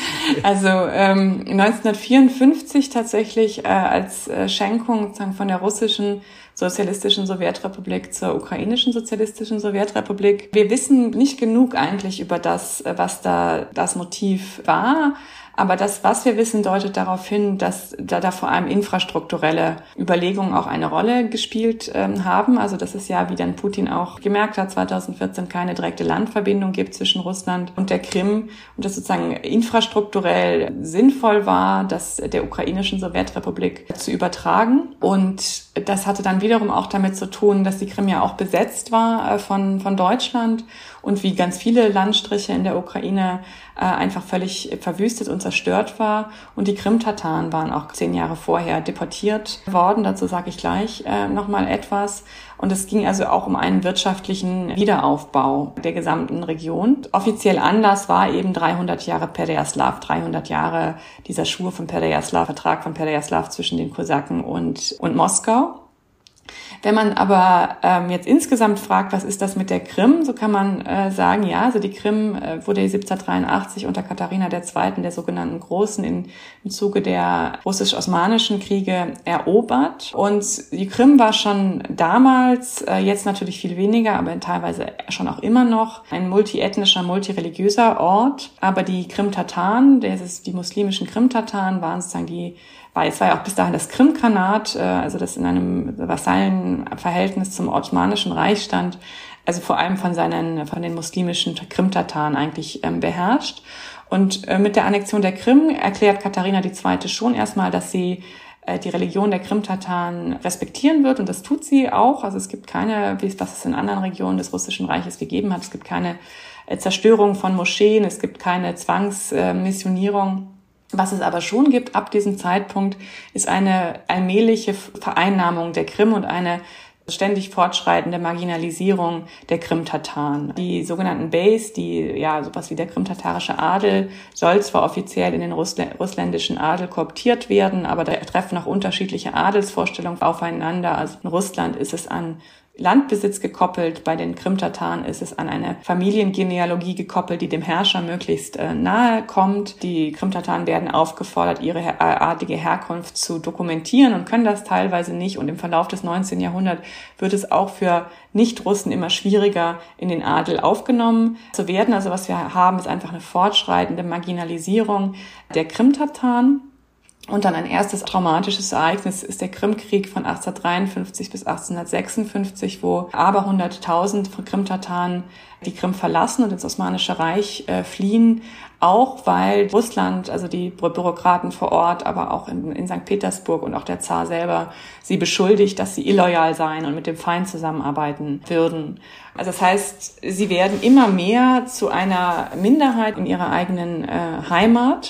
Also ähm, neunzehnhundertvierundfünfzig tatsächlich äh, als äh, Schenkung sozusagen von der russischen sozialistischen Sowjetrepublik zur ukrainischen sozialistischen Sowjetrepublik. Wir wissen nicht genug eigentlich über das, was da das Motiv war. Aber das, was wir wissen, deutet darauf hin, dass da, da vor allem infrastrukturelle Überlegungen auch eine Rolle gespielt ähm, haben. Also dass es ja, wie dann Putin auch gemerkt hat, zweitausendvierzehn keine direkte Landverbindung gibt zwischen Russland und der Krim und das sozusagen infrastrukturell sinnvoll war, das der ukrainischen Sowjetrepublik zu übertragen. Und das hatte dann wiederum auch damit zu tun, dass die Krim ja auch besetzt war äh, von, von Deutschland und wie ganz viele Landstriche in der Ukraine äh, einfach völlig verwüstet und zerstört war. Und die Krim-Tataren waren auch zehn Jahre vorher deportiert worden. Dazu sage ich gleich äh, nochmal etwas. Und es ging also auch um einen wirtschaftlichen Wiederaufbau der gesamten Region. Offiziell Anlass war eben dreihundert Jahre Perejaslav, dreihundert Jahre dieser Schwur von Perejaslav, Vertrag von Perejaslav zwischen den Kosaken und, und Moskau. Wenn man aber ähm, jetzt insgesamt fragt, was ist das mit der Krim, so kann man äh, sagen, ja, also die Krim äh, wurde siebzehnhundertdreiundachtzig unter Katharina der Zweiten, der sogenannten Großen, in, im Zuge der russisch-osmanischen Kriege erobert. Und die Krim war schon damals, äh, jetzt natürlich viel weniger, aber teilweise schon auch immer noch, ein multiethnischer, multireligiöser Ort. Aber die Krim-Tataren, das ist die muslimischen Krim-Tataren, waren sozusagen die Es war ja auch bis dahin das Krimkhanat, also das in einem Vasallenverhältnis zum Osmanischen Reich stand, also vor allem von seinen, von den muslimischen Krim-Tataren eigentlich ähm, beherrscht. Und äh, mit der Annexion der Krim erklärt Katharina die Zweite schon erstmal, dass sie äh, die Religion der Krim-Tataren respektieren wird, und das tut sie auch. Also es gibt keine, wie es, was es in anderen Regionen des Russischen Reiches gegeben hat, es gibt keine äh, Zerstörung von Moscheen, es gibt keine Zwangsmissionierung. Was es aber schon gibt ab diesem Zeitpunkt, ist eine allmähliche Vereinnahmung der Krim und eine ständig fortschreitende Marginalisierung der Krim-Tataren. Die sogenannten Beys, die ja sowas wie der krimtatarische Adel, soll zwar offiziell in den Russl- russländischen Adel kooptiert werden, aber da treffen auch unterschiedliche Adelsvorstellungen aufeinander. Also in Russland ist es an Landbesitz gekoppelt. Bei den Krimtataren ist es an eine Familiengenealogie gekoppelt, die dem Herrscher möglichst äh, nahe kommt. Die Krimtataren werden aufgefordert, ihre her- artige Herkunft zu dokumentieren und können das teilweise nicht. Und im Verlauf des neunzehnten Jahrhunderts wird es auch für Nicht-Russen immer schwieriger, in den Adel aufgenommen zu werden. Also was wir haben, ist einfach eine fortschreitende Marginalisierung der Krimtataren. Und dann ein erstes traumatisches Ereignis ist der Krimkrieg von achtzehnhundertdreiundfünfzig bis achtzehnhundertsechsundfünfzig, wo aber hunderttausend von Krimtataren die Krim verlassen und ins Osmanische Reich äh, fliehen, auch weil Russland, also die Bürokraten vor Ort, aber auch in, in Sankt Petersburg und auch der Zar selber, sie beschuldigt, dass sie illoyal seien und mit dem Feind zusammenarbeiten würden. Also das heißt, sie werden immer mehr zu einer Minderheit in ihrer eigenen äh, Heimat.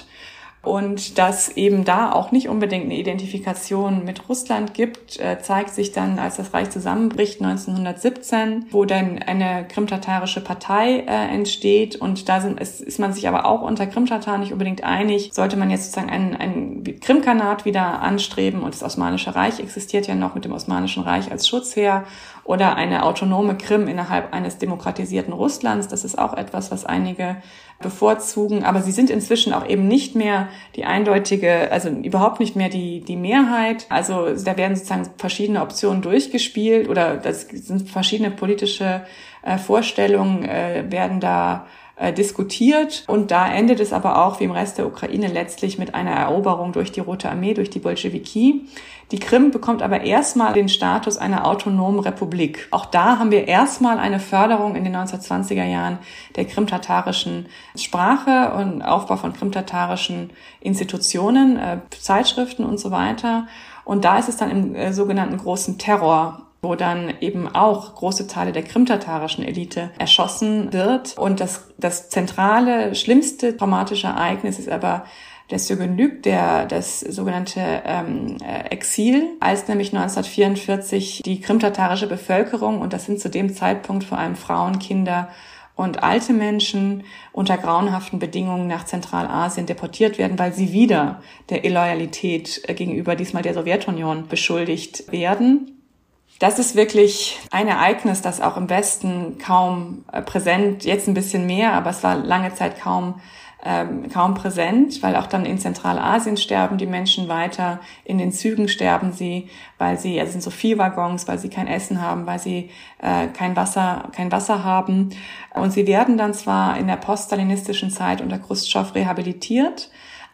Und dass eben da auch nicht unbedingt eine Identifikation mit Russland gibt, äh, zeigt sich dann, als das Reich zusammenbricht, neunzehnhundertsiebzehn, wo dann eine krimtatarische Partei äh, entsteht. Und da sind, ist, ist man sich aber auch unter Krimtataren nicht unbedingt einig. Sollte man jetzt sozusagen einen, einen Krimkhanat wieder anstreben, und das Osmanische Reich existiert ja noch mit dem Osmanischen Reich als Schutzheer, oder eine autonome Krim innerhalb eines demokratisierten Russlands. Das ist auch etwas, was einige bevorzugen. Aber sie sind inzwischen auch eben nicht mehr die eindeutige, also überhaupt nicht mehr die, die Mehrheit. Also da werden sozusagen verschiedene Optionen durchgespielt, oder das sind verschiedene politische äh, Vorstellungen, äh, werden da äh, diskutiert. Und da endet es aber auch, wie im Rest der Ukraine, letztlich mit einer Eroberung durch die Rote Armee, durch die Bolschewiki. Die Krim bekommt aber erstmal den Status einer autonomen Republik. Auch da haben wir erstmal eine Förderung in den neunzehnhundertzwanziger Jahren der krimtatarischen Sprache und Aufbau von krimtatarischen Institutionen, äh, Zeitschriften und so weiter. Und da ist es dann im äh, sogenannten Großen Terror, wo dann eben auch große Teile der krimtatarischen Elite erschossen wird. Und das, das zentrale, schlimmste traumatische Ereignis ist aber der Sögönlük, der, das sogenannte ähm, Exil, als nämlich neunzehnhundertvierundvierzig die krimtatarische Bevölkerung, und das sind zu dem Zeitpunkt vor allem Frauen, Kinder und alte Menschen, unter grauenhaften Bedingungen nach Zentralasien deportiert werden, weil sie wieder der Illoyalität gegenüber diesmal der Sowjetunion beschuldigt werden. Das ist wirklich ein Ereignis, das auch im Westen kaum äh, präsent, jetzt ein bisschen mehr, aber es war lange Zeit kaum ähm, kaum präsent, weil auch dann in Zentralasien sterben die Menschen weiter, in den Zügen sterben sie, weil sie, also es sind so viele Waggons, weil sie kein Essen haben, weil sie äh, kein Wasser, kein Wasser haben. Und sie werden dann zwar in der poststalinistischen Zeit unter Chruschtschow rehabilitiert,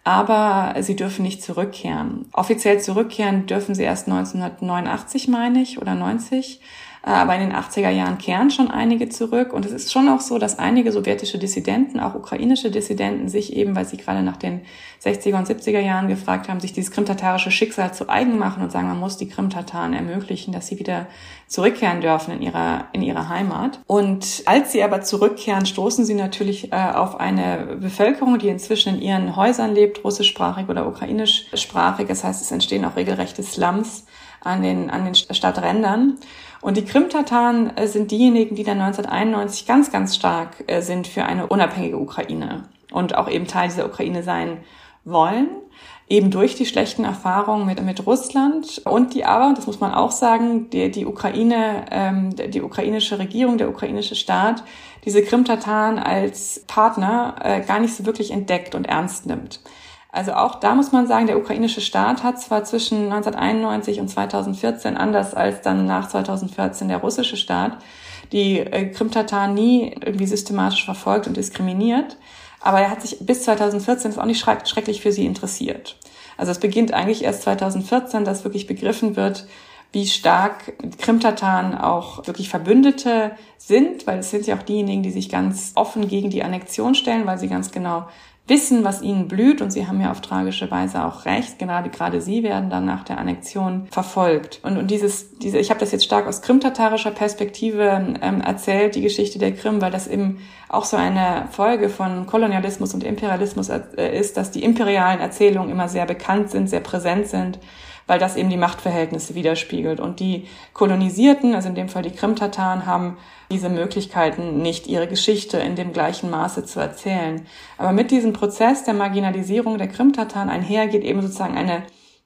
aber sie dürfen nicht zurückkehren. Offiziell zurückkehren dürfen sie erst neunzehnhundertneunundachtzig, meine ich, oder neunzig. Aber in den achtziger Jahren kehren schon einige zurück. Und es ist schon auch so, dass einige sowjetische Dissidenten, auch ukrainische Dissidenten, sich eben, weil sie gerade nach den sechziger und siebziger Jahren gefragt haben, sich dieses krimtatarische Schicksal zu eigen machen und sagen, man muss die Krimtataren ermöglichen, dass sie wieder zurückkehren dürfen in ihrer in ihrer Heimat. Und als sie aber zurückkehren, stoßen sie natürlich äh, auf eine Bevölkerung, die inzwischen in ihren Häusern lebt, russischsprachig oder ukrainischsprachig. Das heißt, es entstehen auch regelrechte Slums an den an den Stadträndern. Und die Krimtataren äh, sind diejenigen, die dann neunzehnhunderteinundneunzig ganz, ganz stark äh, sind für eine unabhängige Ukraine und auch eben Teil dieser Ukraine sein wollen, eben durch die schlechten Erfahrungen mit mit Russland, und die aber, das muss man auch sagen, die, die Ukraine, ähm, die ukrainische Regierung, der ukrainische Staat, diese Krimtataren als Partner äh, gar nicht so wirklich entdeckt und ernst nimmt. Also auch da muss man sagen, der ukrainische Staat hat zwar zwischen neunzehnhunderteinundneunzig und zweitausendvierzehn, anders als dann nach zweitausendvierzehn der russische Staat, die äh, Krimtataren nie irgendwie systematisch verfolgt und diskriminiert, aber er hat sich bis zweitausendvierzehn, das ist auch nicht schreck- schrecklich für sie interessiert. Also es beginnt eigentlich erst zweitausendvierzehn, dass wirklich begriffen wird, wie stark Krimtataren auch wirklich Verbündete sind, weil es sind ja auch diejenigen, die sich ganz offen gegen die Annexion stellen, weil sie ganz genau wissen, was ihnen blüht, und sie haben ja auf tragische Weise auch recht. Gerade gerade sie werden dann nach der Annexion verfolgt. Und, und dieses, diese, ich habe das jetzt stark aus krimtatarischer Perspektive ähm, erzählt, die Geschichte der Krim, weil das eben auch so eine Folge von Kolonialismus und Imperialismus äh, ist, dass die imperialen Erzählungen immer sehr bekannt sind, sehr präsent sind, weil das eben die Machtverhältnisse widerspiegelt. Und die Kolonisierten, also in dem Fall die Krimtataren, haben diese Möglichkeiten nicht, ihre Geschichte in dem gleichen Maße zu erzählen. Aber mit diesem Prozess der Marginalisierung der Krimtataren einher geht eben sozusagen eine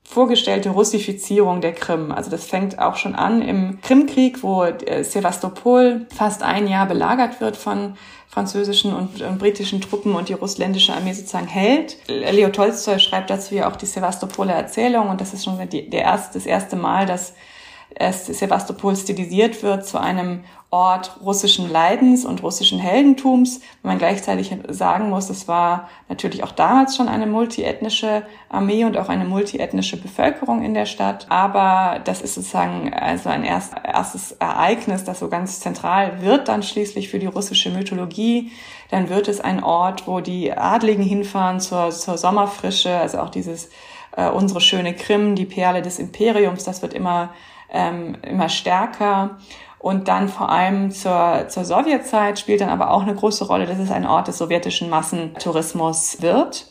vorgestellte Russifizierung der Krim. Also das fängt auch schon an im Krimkrieg, wo Sewastopol fast ein Jahr belagert wird von französischen und, und britischen Truppen und die russländische Armee sozusagen hält. Leo Tolstoi schreibt dazu ja auch die Sewastopoler Erzählung und das ist schon die, der erste, das erste Mal, dass es Sewastopol stilisiert wird zu einem Ort russischen Leidens und russischen Heldentums. Wenn man gleichzeitig sagen muss, es war natürlich auch damals schon eine multiethnische Armee und auch eine multiethnische Bevölkerung in der Stadt. Aber das ist sozusagen also ein erst, erstes Ereignis, das so ganz zentral wird dann schließlich für die russische Mythologie. Dann wird es ein Ort, wo die Adligen hinfahren zur, zur Sommerfrische, also auch dieses äh, unsere schöne Krim, die Perle des Imperiums, das wird immer ähm, immer stärker. Und dann vor allem zur, zur Sowjetzeit spielt dann aber auch eine große Rolle, dass es ein Ort des sowjetischen Massentourismus wird.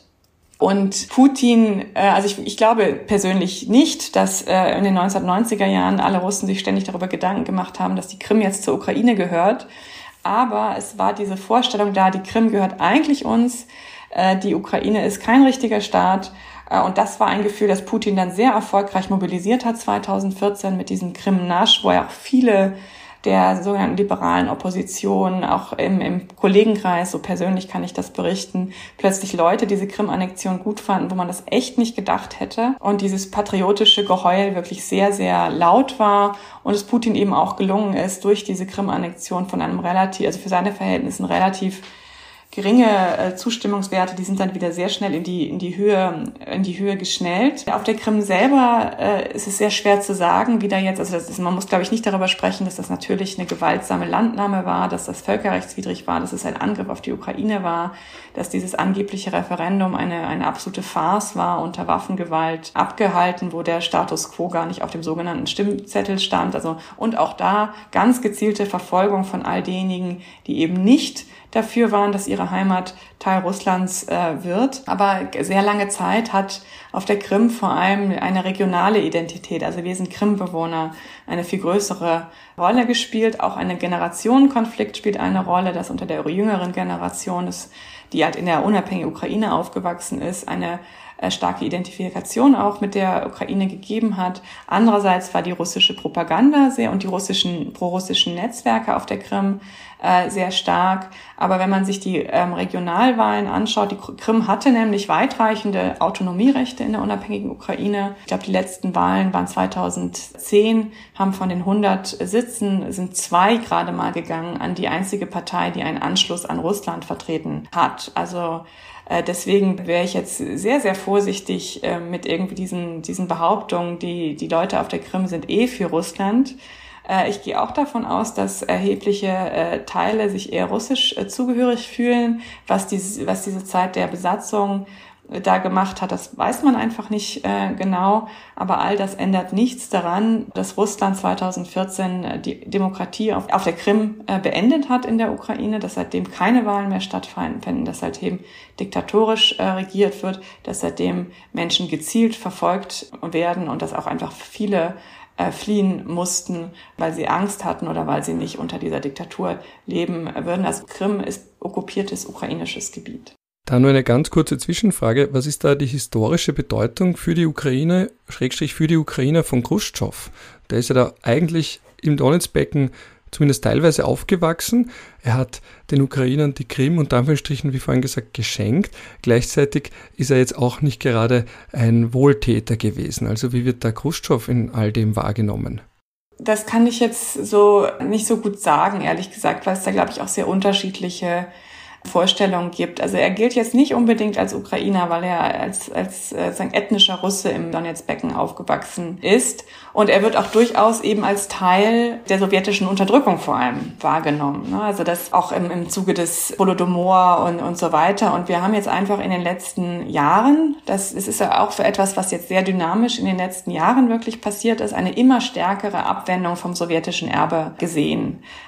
Und Putin, äh, also ich, ich glaube persönlich nicht, dass äh, in den neunzehnhundertneunziger Jahren alle Russen sich ständig darüber Gedanken gemacht haben, dass die Krim jetzt zur Ukraine gehört. Aber es war diese Vorstellung da, die Krim gehört eigentlich uns, äh, die Ukraine ist kein richtiger Staat. Und das war ein Gefühl, das Putin dann sehr erfolgreich mobilisiert hat zweitausendvierzehn mit diesem Krim-Nasch, wo er auch viele der sogenannten liberalen Opposition, auch im, im Kollegenkreis, so persönlich kann ich das berichten, plötzlich Leute diese Krim-Annexion gut fanden, wo man das echt nicht gedacht hätte. Und dieses patriotische Geheul wirklich sehr, sehr laut war und es Putin eben auch gelungen ist, durch diese Krim-Annexion von einem relativ, also für seine Verhältnisse relativ geringe äh, Zustimmungswerte, die sind dann wieder sehr schnell in die in die Höhe in die Höhe geschnellt. Auf der Krim selber äh, ist es sehr schwer zu sagen, wie da jetzt, also das ist, man muss glaube ich nicht darüber sprechen, dass das natürlich eine gewaltsame Landnahme war, dass das völkerrechtswidrig war, dass es ein Angriff auf die Ukraine war, dass dieses angebliche Referendum eine eine absolute Farce war, unter Waffengewalt abgehalten, wo der Status quo gar nicht auf dem sogenannten Stimmzettel stand. Also und auch da ganz gezielte Verfolgung von all denjenigen, die eben nicht dafür waren, dass ihre Heimat Teil Russlands äh, wird. Aber sehr lange Zeit hat auf der Krim vor allem eine regionale Identität, also wir sind Krim-Bewohner, eine viel größere Rolle gespielt. Auch ein Generationenkonflikt spielt eine Rolle, dass unter der jüngeren Generation, ist, die halt in der unabhängigen Ukraine aufgewachsen ist, eine starke Identifikation auch mit der Ukraine gegeben hat. Andererseits war die russische Propaganda sehr und die russischen prorussischen Netzwerke auf der Krim äh, sehr stark. Aber wenn man sich die ähm, Regionalwahlen anschaut, die Krim hatte nämlich weitreichende Autonomierechte in der unabhängigen Ukraine. Ich glaube, die letzten Wahlen waren zweitausendzehn, haben von den hundert Sitzen, sind zwei gerade mal gegangen an die einzige Partei, die einen Anschluss an Russland vertreten hat. Also deswegen wäre ich jetzt sehr, sehr vorsichtig mit irgendwie diesen, diesen Behauptungen, die, die Leute auf der Krim sind eh für Russland. Ich gehe auch davon aus, dass erhebliche Teile sich eher russisch zugehörig fühlen. Was diese, was diese Zeit der Besatzung da gemacht hat, das weiß man einfach nicht äh, genau. Aber all das ändert nichts daran, dass Russland zweitausendvierzehn die Demokratie auf, auf der Krim äh, beendet hat in der Ukraine, dass seitdem keine Wahlen mehr stattfinden, dass seitdem diktatorisch äh, regiert wird, dass seitdem Menschen gezielt verfolgt werden und dass auch einfach viele äh, fliehen mussten, weil sie Angst hatten oder weil sie nicht unter dieser Diktatur leben würden. Also Krim ist okkupiertes ukrainisches Gebiet. Da nur eine ganz kurze Zwischenfrage. Was ist da die historische Bedeutung für die Ukraine, Schrägstrich für die Ukrainer von Chruschtschow? Der ist ja da eigentlich im Donezbecken zumindest teilweise aufgewachsen. Er hat den Ukrainern die Krim unter Anführungsstrichen, wie vorhin gesagt, geschenkt. Gleichzeitig ist er jetzt auch nicht gerade ein Wohltäter gewesen. Also wie wird da Chruschtschow in all dem wahrgenommen? Das kann ich jetzt so nicht so gut sagen, ehrlich gesagt, weil es da, glaube ich, auch sehr unterschiedliche Vorstellungen gibt. Also er gilt jetzt nicht unbedingt als Ukrainer, weil er als als äh, sein ethnischer Russe im Donezbecken aufgewachsen ist. Und er wird auch durchaus eben als Teil der sowjetischen Unterdrückung vor allem wahrgenommen. Ne? Also das auch im, im Zuge des Holodomor und, und so weiter. Und wir haben jetzt einfach in den letzten Jahren, das, das ist ja auch für etwas, was jetzt sehr dynamisch in den letzten Jahren wirklich passiert ist, eine immer stärkere Abwendung vom sowjetischen Erbe gesehen.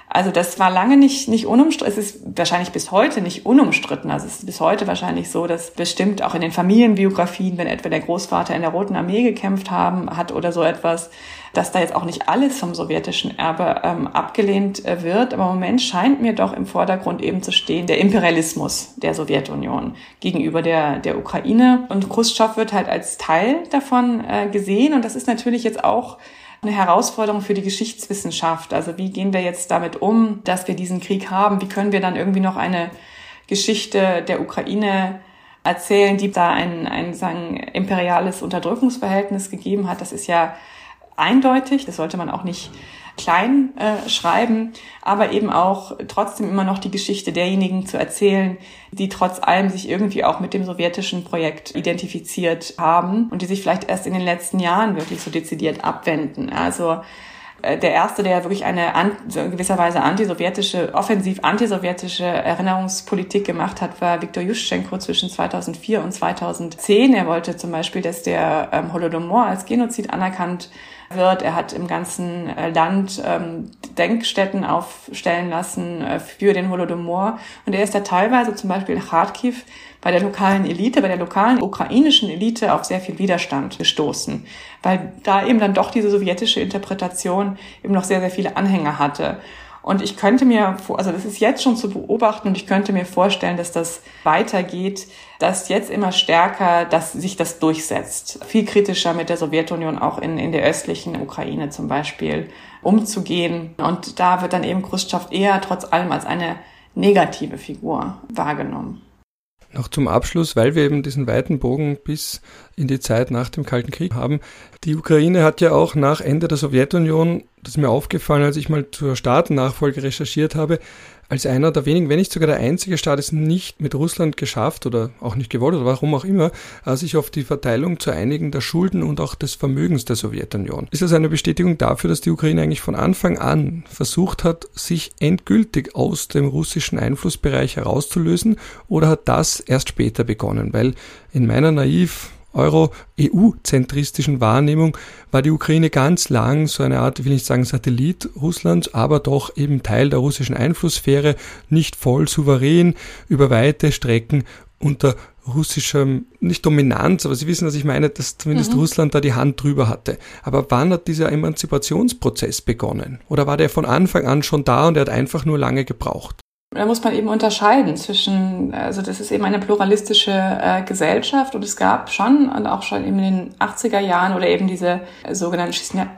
Also das war lange nicht, nicht unumstritten. Es ist wahrscheinlich bis heute nicht unumstritten. Also es ist bis heute wahrscheinlich so, dass bestimmt auch in den Familienbiografien, wenn etwa der Großvater in der Roten Armee gekämpft haben hat oder so etwas, dass da jetzt auch nicht alles vom sowjetischen Erbe ähm, abgelehnt äh, wird. Aber im Moment scheint mir doch im Vordergrund eben zu stehen der Imperialismus der Sowjetunion gegenüber der, der Ukraine. Und Chruschtschow wird halt als Teil davon äh, gesehen. Und das ist natürlich jetzt auch eine Herausforderung für die Geschichtswissenschaft. Also wie gehen wir jetzt damit um, dass wir diesen Krieg haben? Wie können wir dann irgendwie noch eine Geschichte der Ukraine erzählen, die da ein, ein sagen, imperiales Unterdrückungsverhältnis gegeben hat? Das ist ja eindeutig. Das sollte man auch nicht klein äh, schreiben, aber eben auch trotzdem immer noch die Geschichte derjenigen zu erzählen, die trotz allem sich irgendwie auch mit dem sowjetischen Projekt identifiziert haben und die sich vielleicht erst in den letzten Jahren wirklich so dezidiert abwenden. Also äh, der erste, der wirklich eine an, so in gewisser Weise antisowjetische, offensiv antisowjetische Erinnerungspolitik gemacht hat, war Viktor Juschenko zwischen zweitausendvier und zweitausendzehn. Er wollte zum Beispiel, dass der ähm, Holodomor als Genozid anerkannt wird. Er hat im ganzen Land ähm, Denkstätten aufstellen lassen äh, für den Holodomor. Und er ist da teilweise zum Beispiel in Kharkiv bei der lokalen Elite, bei der lokalen ukrainischen Elite auf sehr viel Widerstand gestoßen, weil da eben dann doch diese sowjetische Interpretation eben noch sehr, sehr viele Anhänger hatte. Und ich könnte mir, also das ist jetzt schon zu beobachten und ich könnte mir vorstellen, dass das weitergeht, dass jetzt immer stärker, dass sich das durchsetzt. Viel kritischer mit der Sowjetunion auch in, in der östlichen Ukraine zum Beispiel umzugehen. Und da wird dann eben Chruschtschow eher trotz allem als eine negative Figur wahrgenommen. Noch zum Abschluss, weil wir eben diesen weiten Bogen bis in die Zeit nach dem Kalten Krieg haben. Die Ukraine hat ja auch nach Ende der Sowjetunion, das ist mir aufgefallen, als ich mal zur Staatennachfolge recherchiert habe, als einer der wenigen, wenn nicht sogar der einzige Staat, es nicht mit Russland geschafft oder auch nicht gewollt oder warum auch immer, sich auf die Verteilung zu einigen der Schulden und auch des Vermögens der Sowjetunion. Ist das eine Bestätigung dafür, dass die Ukraine eigentlich von Anfang an versucht hat, sich endgültig aus dem russischen Einflussbereich herauszulösen, oder hat das erst später begonnen? Weil in meiner naiv Euro-E U-zentristischen Wahrnehmung war die Ukraine ganz lang so eine Art, ich will nicht sagen Satellit Russlands, aber doch eben Teil der russischen Einflusssphäre, nicht voll souverän, über weite Strecken unter russischem, nicht Dominanz, aber Sie wissen, was ich meine, dass zumindest mhm. Russland da die Hand drüber hatte. Aber wann hat dieser Emanzipationsprozess begonnen? Oder war der von Anfang an schon da und er hat einfach nur lange gebraucht? Da muss man eben unterscheiden zwischen, also das ist eben eine pluralistische äh, Gesellschaft und es gab schon und auch schon eben in den achtziger Jahren oder eben diese äh, sogenannten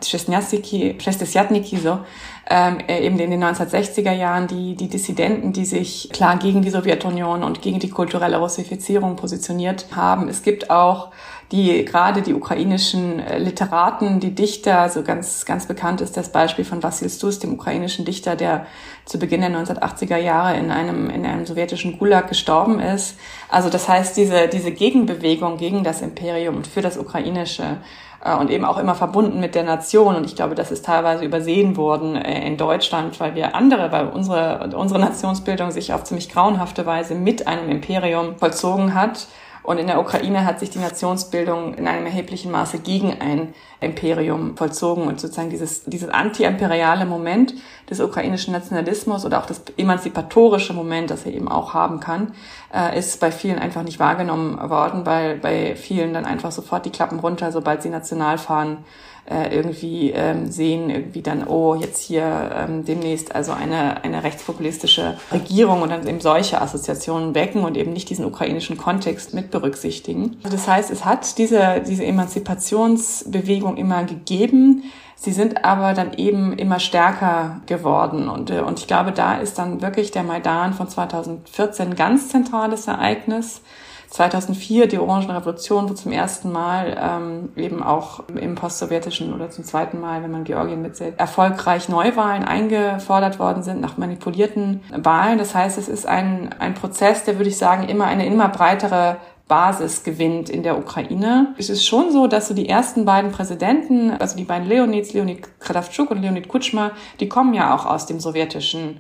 Chesnesjatniki, so, ähm, eben in den neunzehnhundertsechziger Jahren die, die Dissidenten, die sich klar gegen die Sowjetunion und gegen die kulturelle Russifizierung positioniert haben. Es gibt auch die, gerade die ukrainischen Literaten, die Dichter, so ganz, ganz bekannt ist das Beispiel von Wassil Stus, dem ukrainischen Dichter, der zu Beginn der neunzehnhundertachtziger Jahre in einem, in einem sowjetischen Gulag gestorben ist. Also das heißt, diese, diese Gegenbewegung gegen das Imperium und für das Ukrainische äh, und eben auch immer verbunden mit der Nation. Und ich glaube, das ist teilweise übersehen worden äh, in Deutschland, weil wir andere, weil unsere, unsere Nationsbildung sich auf ziemlich grauenhafte Weise mit einem Imperium vollzogen hat. Und in der Ukraine hat sich die Nationsbildung in einem erheblichen Maße gegen ein Imperium vollzogen. Und sozusagen dieses, dieses anti-imperiale Moment des ukrainischen Nationalismus oder auch das emanzipatorische Moment, das er eben auch haben kann, äh, ist bei vielen einfach nicht wahrgenommen worden, weil bei vielen dann einfach sofort die Klappen runter, sobald sie national fahren, äh, irgendwie ähm, sehen, irgendwie dann, oh, jetzt hier ähm, demnächst also eine eine rechtspopulistische Regierung und dann eben solche Assoziationen wecken und eben nicht diesen ukrainischen Kontext mit berücksichtigen. Also das heißt, es hat diese diese Emanzipationsbewegung immer gegeben. Sie sind aber dann eben immer stärker geworden und äh, und ich glaube, da ist dann wirklich der Maidan von zweitausendvierzehn ein ganz zentrales Ereignis. zweitausendvier die Orangenrevolution, wo zum ersten Mal ähm, eben auch im postsowjetischen oder zum zweiten Mal, wenn man Georgien mitzählt, erfolgreich Neuwahlen eingefordert worden sind nach manipulierten Wahlen. Das heißt, es ist ein ein Prozess, der, würde ich sagen, immer eine immer breitere Basis gewinnt in der Ukraine. Es ist schon so, dass so die ersten beiden Präsidenten, also die beiden Leonids, Leonid Kravtschuk und Leonid Kutschma, die kommen ja auch aus dem sowjetischen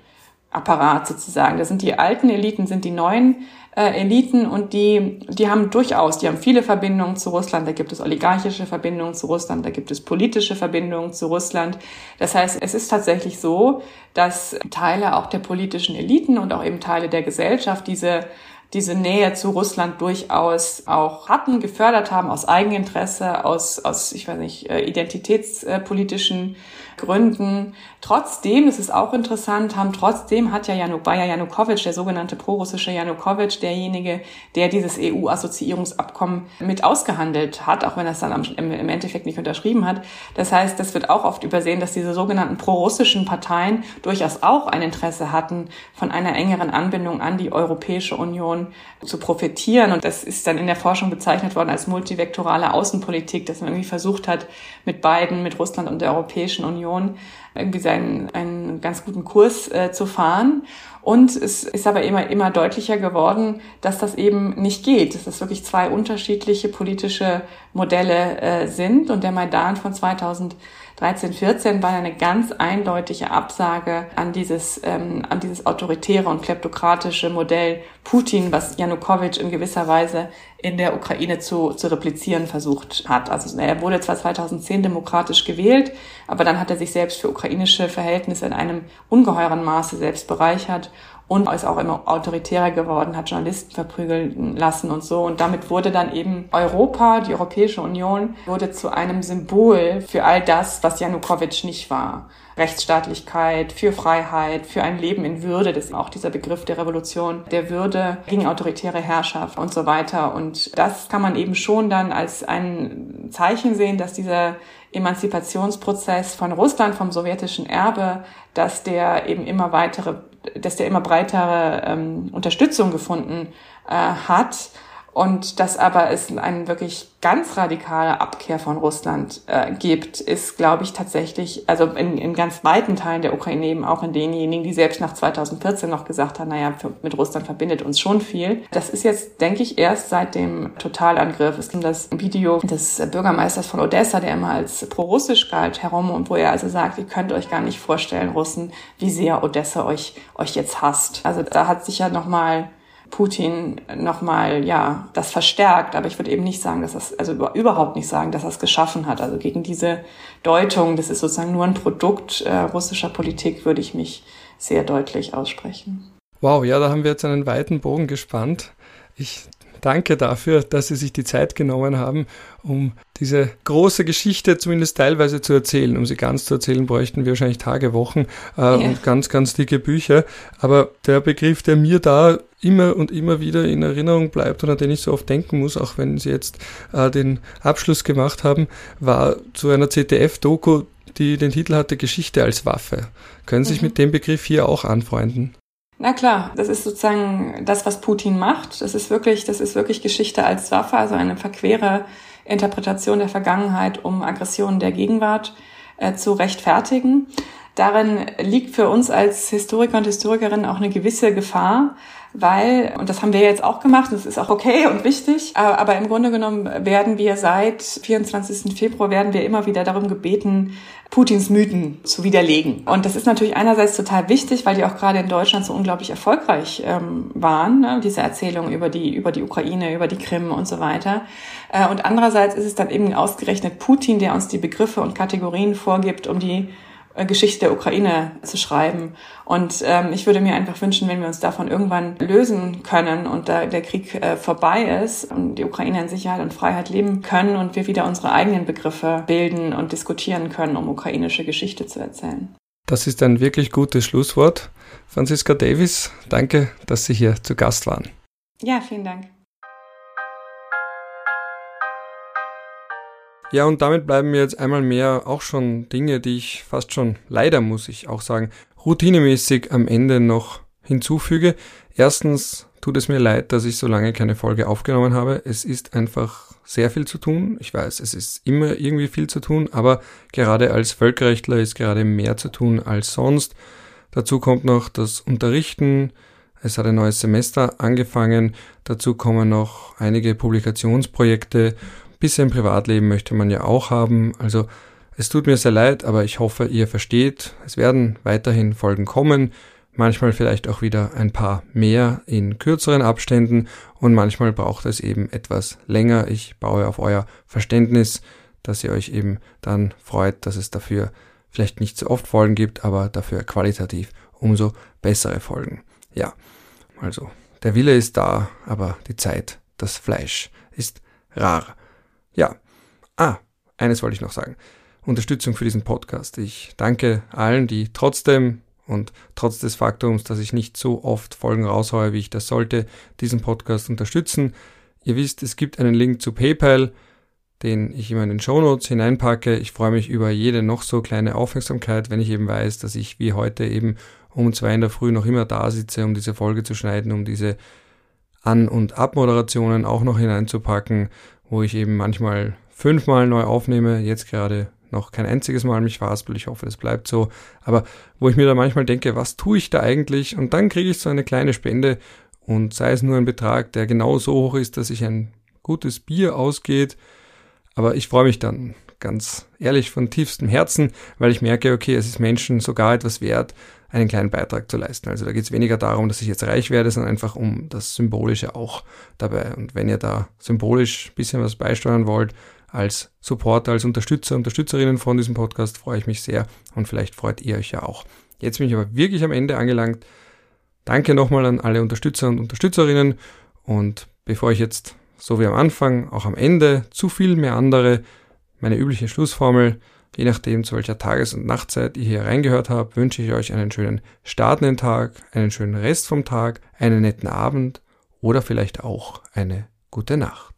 Apparat sozusagen. Das sind die alten Eliten, sind die neuen äh, Eliten und die, die haben durchaus, die haben viele Verbindungen zu Russland. Da gibt es oligarchische Verbindungen zu Russland, da gibt es politische Verbindungen zu Russland. Das heißt, es ist tatsächlich so, dass Teile auch der politischen Eliten und auch eben Teile der Gesellschaft diese diese Nähe zu Russland durchaus auch hatten, gefördert haben aus Eigeninteresse, aus, aus ich weiß nicht, identitätspolitischen Gründen. Trotzdem, das ist auch interessant, haben trotzdem hat ja Januk, war ja Janukowitsch, der sogenannte prorussische Janukowitsch, derjenige, der dieses E U-Assoziierungsabkommen mit ausgehandelt hat, auch wenn er es dann im, im Endeffekt nicht unterschrieben hat. Das heißt, das wird auch oft übersehen, dass diese sogenannten prorussischen Parteien durchaus auch ein Interesse hatten, von einer engeren Anbindung an die Europäische Union zu profitieren. Und das ist dann in der Forschung bezeichnet worden als multivektorale Außenpolitik, dass man irgendwie versucht hat, mit beiden, mit Russland und der Europäischen Union, irgendwie seinen, einen ganz guten Kurs äh, zu fahren. Und es ist aber immer, immer deutlicher geworden, dass das eben nicht geht, dass das wirklich zwei unterschiedliche politische Modelle äh, sind. Und der Maidan von zweitausenddreizehn vierzehn war eine ganz eindeutige Absage an dieses, ähm, an dieses autoritäre und kleptokratische Modell Putin, was Janukowitsch in gewisser Weise in der Ukraine zu, zu replizieren versucht hat. Also er wurde zwar zweitausendzehn demokratisch gewählt, aber dann hat er sich selbst für ukrainische Verhältnisse in einem ungeheuren Maße selbst bereichert und ist auch immer autoritärer geworden, hat Journalisten verprügeln lassen und so. Und damit wurde dann eben Europa, die Europäische Union, wurde zu einem Symbol für all das, was Janukowitsch nicht war. Rechtsstaatlichkeit, für Freiheit, für ein Leben in Würde, das ist auch dieser Begriff der Revolution, der Würde gegen autoritäre Herrschaft und so weiter. Und das kann man eben schon dann als ein Zeichen sehen, dass dieser Emanzipationsprozess von Russland, vom sowjetischen Erbe, dass der eben immer weitere, dass der immer breitere ähm, Unterstützung gefunden äh, hat. Und dass aber es eine wirklich ganz radikale Abkehr von Russland äh, gibt, ist, glaube ich, tatsächlich, also in, in ganz weiten Teilen der Ukraine, eben auch in denjenigen, die selbst nach zweitausendvierzehn noch gesagt haben, naja, für, mit Russland verbindet uns schon viel. Das ist jetzt, denke ich, erst seit dem Totalangriff. Es gibt das Video des Bürgermeisters von Odessa, der immer als pro-russisch galt, herum, und wo er also sagt, ihr könnt euch gar nicht vorstellen, Russen, wie sehr Odessa euch, euch jetzt hasst. Also da hat sich ja nochmal Putin nochmal, ja, das verstärkt, aber ich würde eben nicht sagen, dass das, also überhaupt nicht sagen, dass er es geschaffen hat. Also gegen diese Deutung, das ist sozusagen nur ein Produkt äh, russischer Politik, würde ich mich sehr deutlich aussprechen. Wow, ja, da haben wir jetzt einen weiten Bogen gespannt. Ich danke dafür, dass Sie sich die Zeit genommen haben, um diese große Geschichte zumindest teilweise zu erzählen. Um sie ganz zu erzählen, bräuchten wir wahrscheinlich Tage, Wochen äh, ja. und ganz, ganz dicke Bücher. Aber der Begriff, der mir da immer und immer wieder in Erinnerung bleibt und an den ich so oft denken muss, auch wenn Sie jetzt äh, den Abschluss gemacht haben, war zu einer Z D F-Doku, die den Titel hatte Geschichte als Waffe. Können Sie sich mhm. mit dem Begriff hier auch anfreunden? Na klar, das ist sozusagen das, was Putin macht. Das ist wirklich, das ist wirklich Geschichte als Waffe, also eine verquere Interpretation der Vergangenheit, um Aggressionen der Gegenwart äh, zu rechtfertigen. Darin liegt für uns als Historiker und Historikerinnen auch eine gewisse Gefahr, weil, und das haben wir jetzt auch gemacht, das ist auch okay und wichtig, aber, aber im Grunde genommen werden wir seit vierundzwanzigsten Februar werden wir immer wieder darum gebeten, Putins Mythen zu widerlegen. Und das ist natürlich einerseits total wichtig, weil die auch gerade in Deutschland so unglaublich erfolgreich ähm, waren, ne? Diese Erzählungen über die über die Ukraine, über die Krim und so weiter. Äh, und andererseits ist es dann eben ausgerechnet Putin, der uns die Begriffe und Kategorien vorgibt, um die Geschichte der Ukraine zu schreiben. Und ähm, ich würde mir einfach wünschen, wenn wir uns davon irgendwann lösen können und da der Krieg äh, vorbei ist und die Ukrainer in Sicherheit und Freiheit leben können und wir wieder unsere eigenen Begriffe bilden und diskutieren können, um ukrainische Geschichte zu erzählen. Das ist ein wirklich gutes Schlusswort. Franziska Davies, danke, dass Sie hier zu Gast waren. Ja, vielen Dank. Ja, und damit bleiben mir jetzt einmal mehr auch schon Dinge, die ich fast schon, leider muss ich auch sagen, routinemäßig am Ende noch hinzufüge. Erstens tut es mir leid, dass ich so lange keine Folge aufgenommen habe. Es ist einfach sehr viel zu tun. Ich weiß, es ist immer irgendwie viel zu tun, aber gerade als Völkerrechtler ist gerade mehr zu tun als sonst. Dazu kommt noch das Unterrichten. Es hat ein neues Semester angefangen. Dazu kommen noch einige Publikationsprojekte. Bisschen Privatleben möchte man ja auch haben, also es tut mir sehr leid, aber ich hoffe, ihr versteht, es werden weiterhin Folgen kommen. manchmal vielleicht auch wieder ein paar mehr in kürzeren Abständen und manchmal braucht es eben etwas länger. Ich baue auf euer Verständnis, dass ihr euch eben dann freut, dass es dafür vielleicht nicht so oft Folgen gibt, aber dafür qualitativ umso bessere Folgen. Ja, also der Wille ist da, aber die Zeit, das Fleisch ist rar. Ja, ah, eines wollte ich noch sagen. Unterstützung für diesen Podcast. Ich danke allen, die trotzdem und trotz des Faktums, dass ich nicht so oft Folgen raushaue, wie ich das sollte, diesen Podcast unterstützen. Ihr wisst, es gibt einen Link zu PayPal, den ich immer in den Shownotes hineinpacke. Ich freue mich über jede noch so kleine Aufmerksamkeit, wenn ich eben weiß, dass ich wie heute eben um zwei in der Früh noch immer da sitze, um diese Folge zu schneiden, um diese An- und Abmoderationen auch noch hineinzupacken, wo ich eben manchmal fünfmal neu aufnehme, jetzt gerade noch kein einziges Mal mich verhaspel, ich hoffe, das bleibt so, aber wo ich mir da manchmal denke, was tue ich da eigentlich? Und dann kriege ich so eine kleine Spende und sei es nur ein Betrag, der genau so hoch ist, dass sich ein gutes Bier ausgeht, aber ich freue mich dann ganz ehrlich von tiefstem Herzen, weil ich merke, okay, es ist Menschen sogar etwas wert, einen kleinen Beitrag zu leisten. Also da geht es weniger darum, dass ich jetzt reich werde, sondern einfach um das Symbolische auch dabei. Und wenn ihr da symbolisch ein bisschen was beisteuern wollt, als Supporter, als Unterstützer, Unterstützerinnen von diesem Podcast, freue ich mich sehr und vielleicht freut ihr euch ja auch. Jetzt bin ich aber wirklich am Ende angelangt. Danke nochmal an alle Unterstützer und Unterstützerinnen und bevor ich jetzt, so wie am Anfang, auch am Ende zu viel mehr andere, meine übliche Schlussformel, je nachdem zu welcher Tages- und Nachtzeit ihr hier reingehört habt, wünsche ich euch einen schönen Start in den Tag, einen schönen Rest vom Tag, einen netten Abend oder vielleicht auch eine gute Nacht.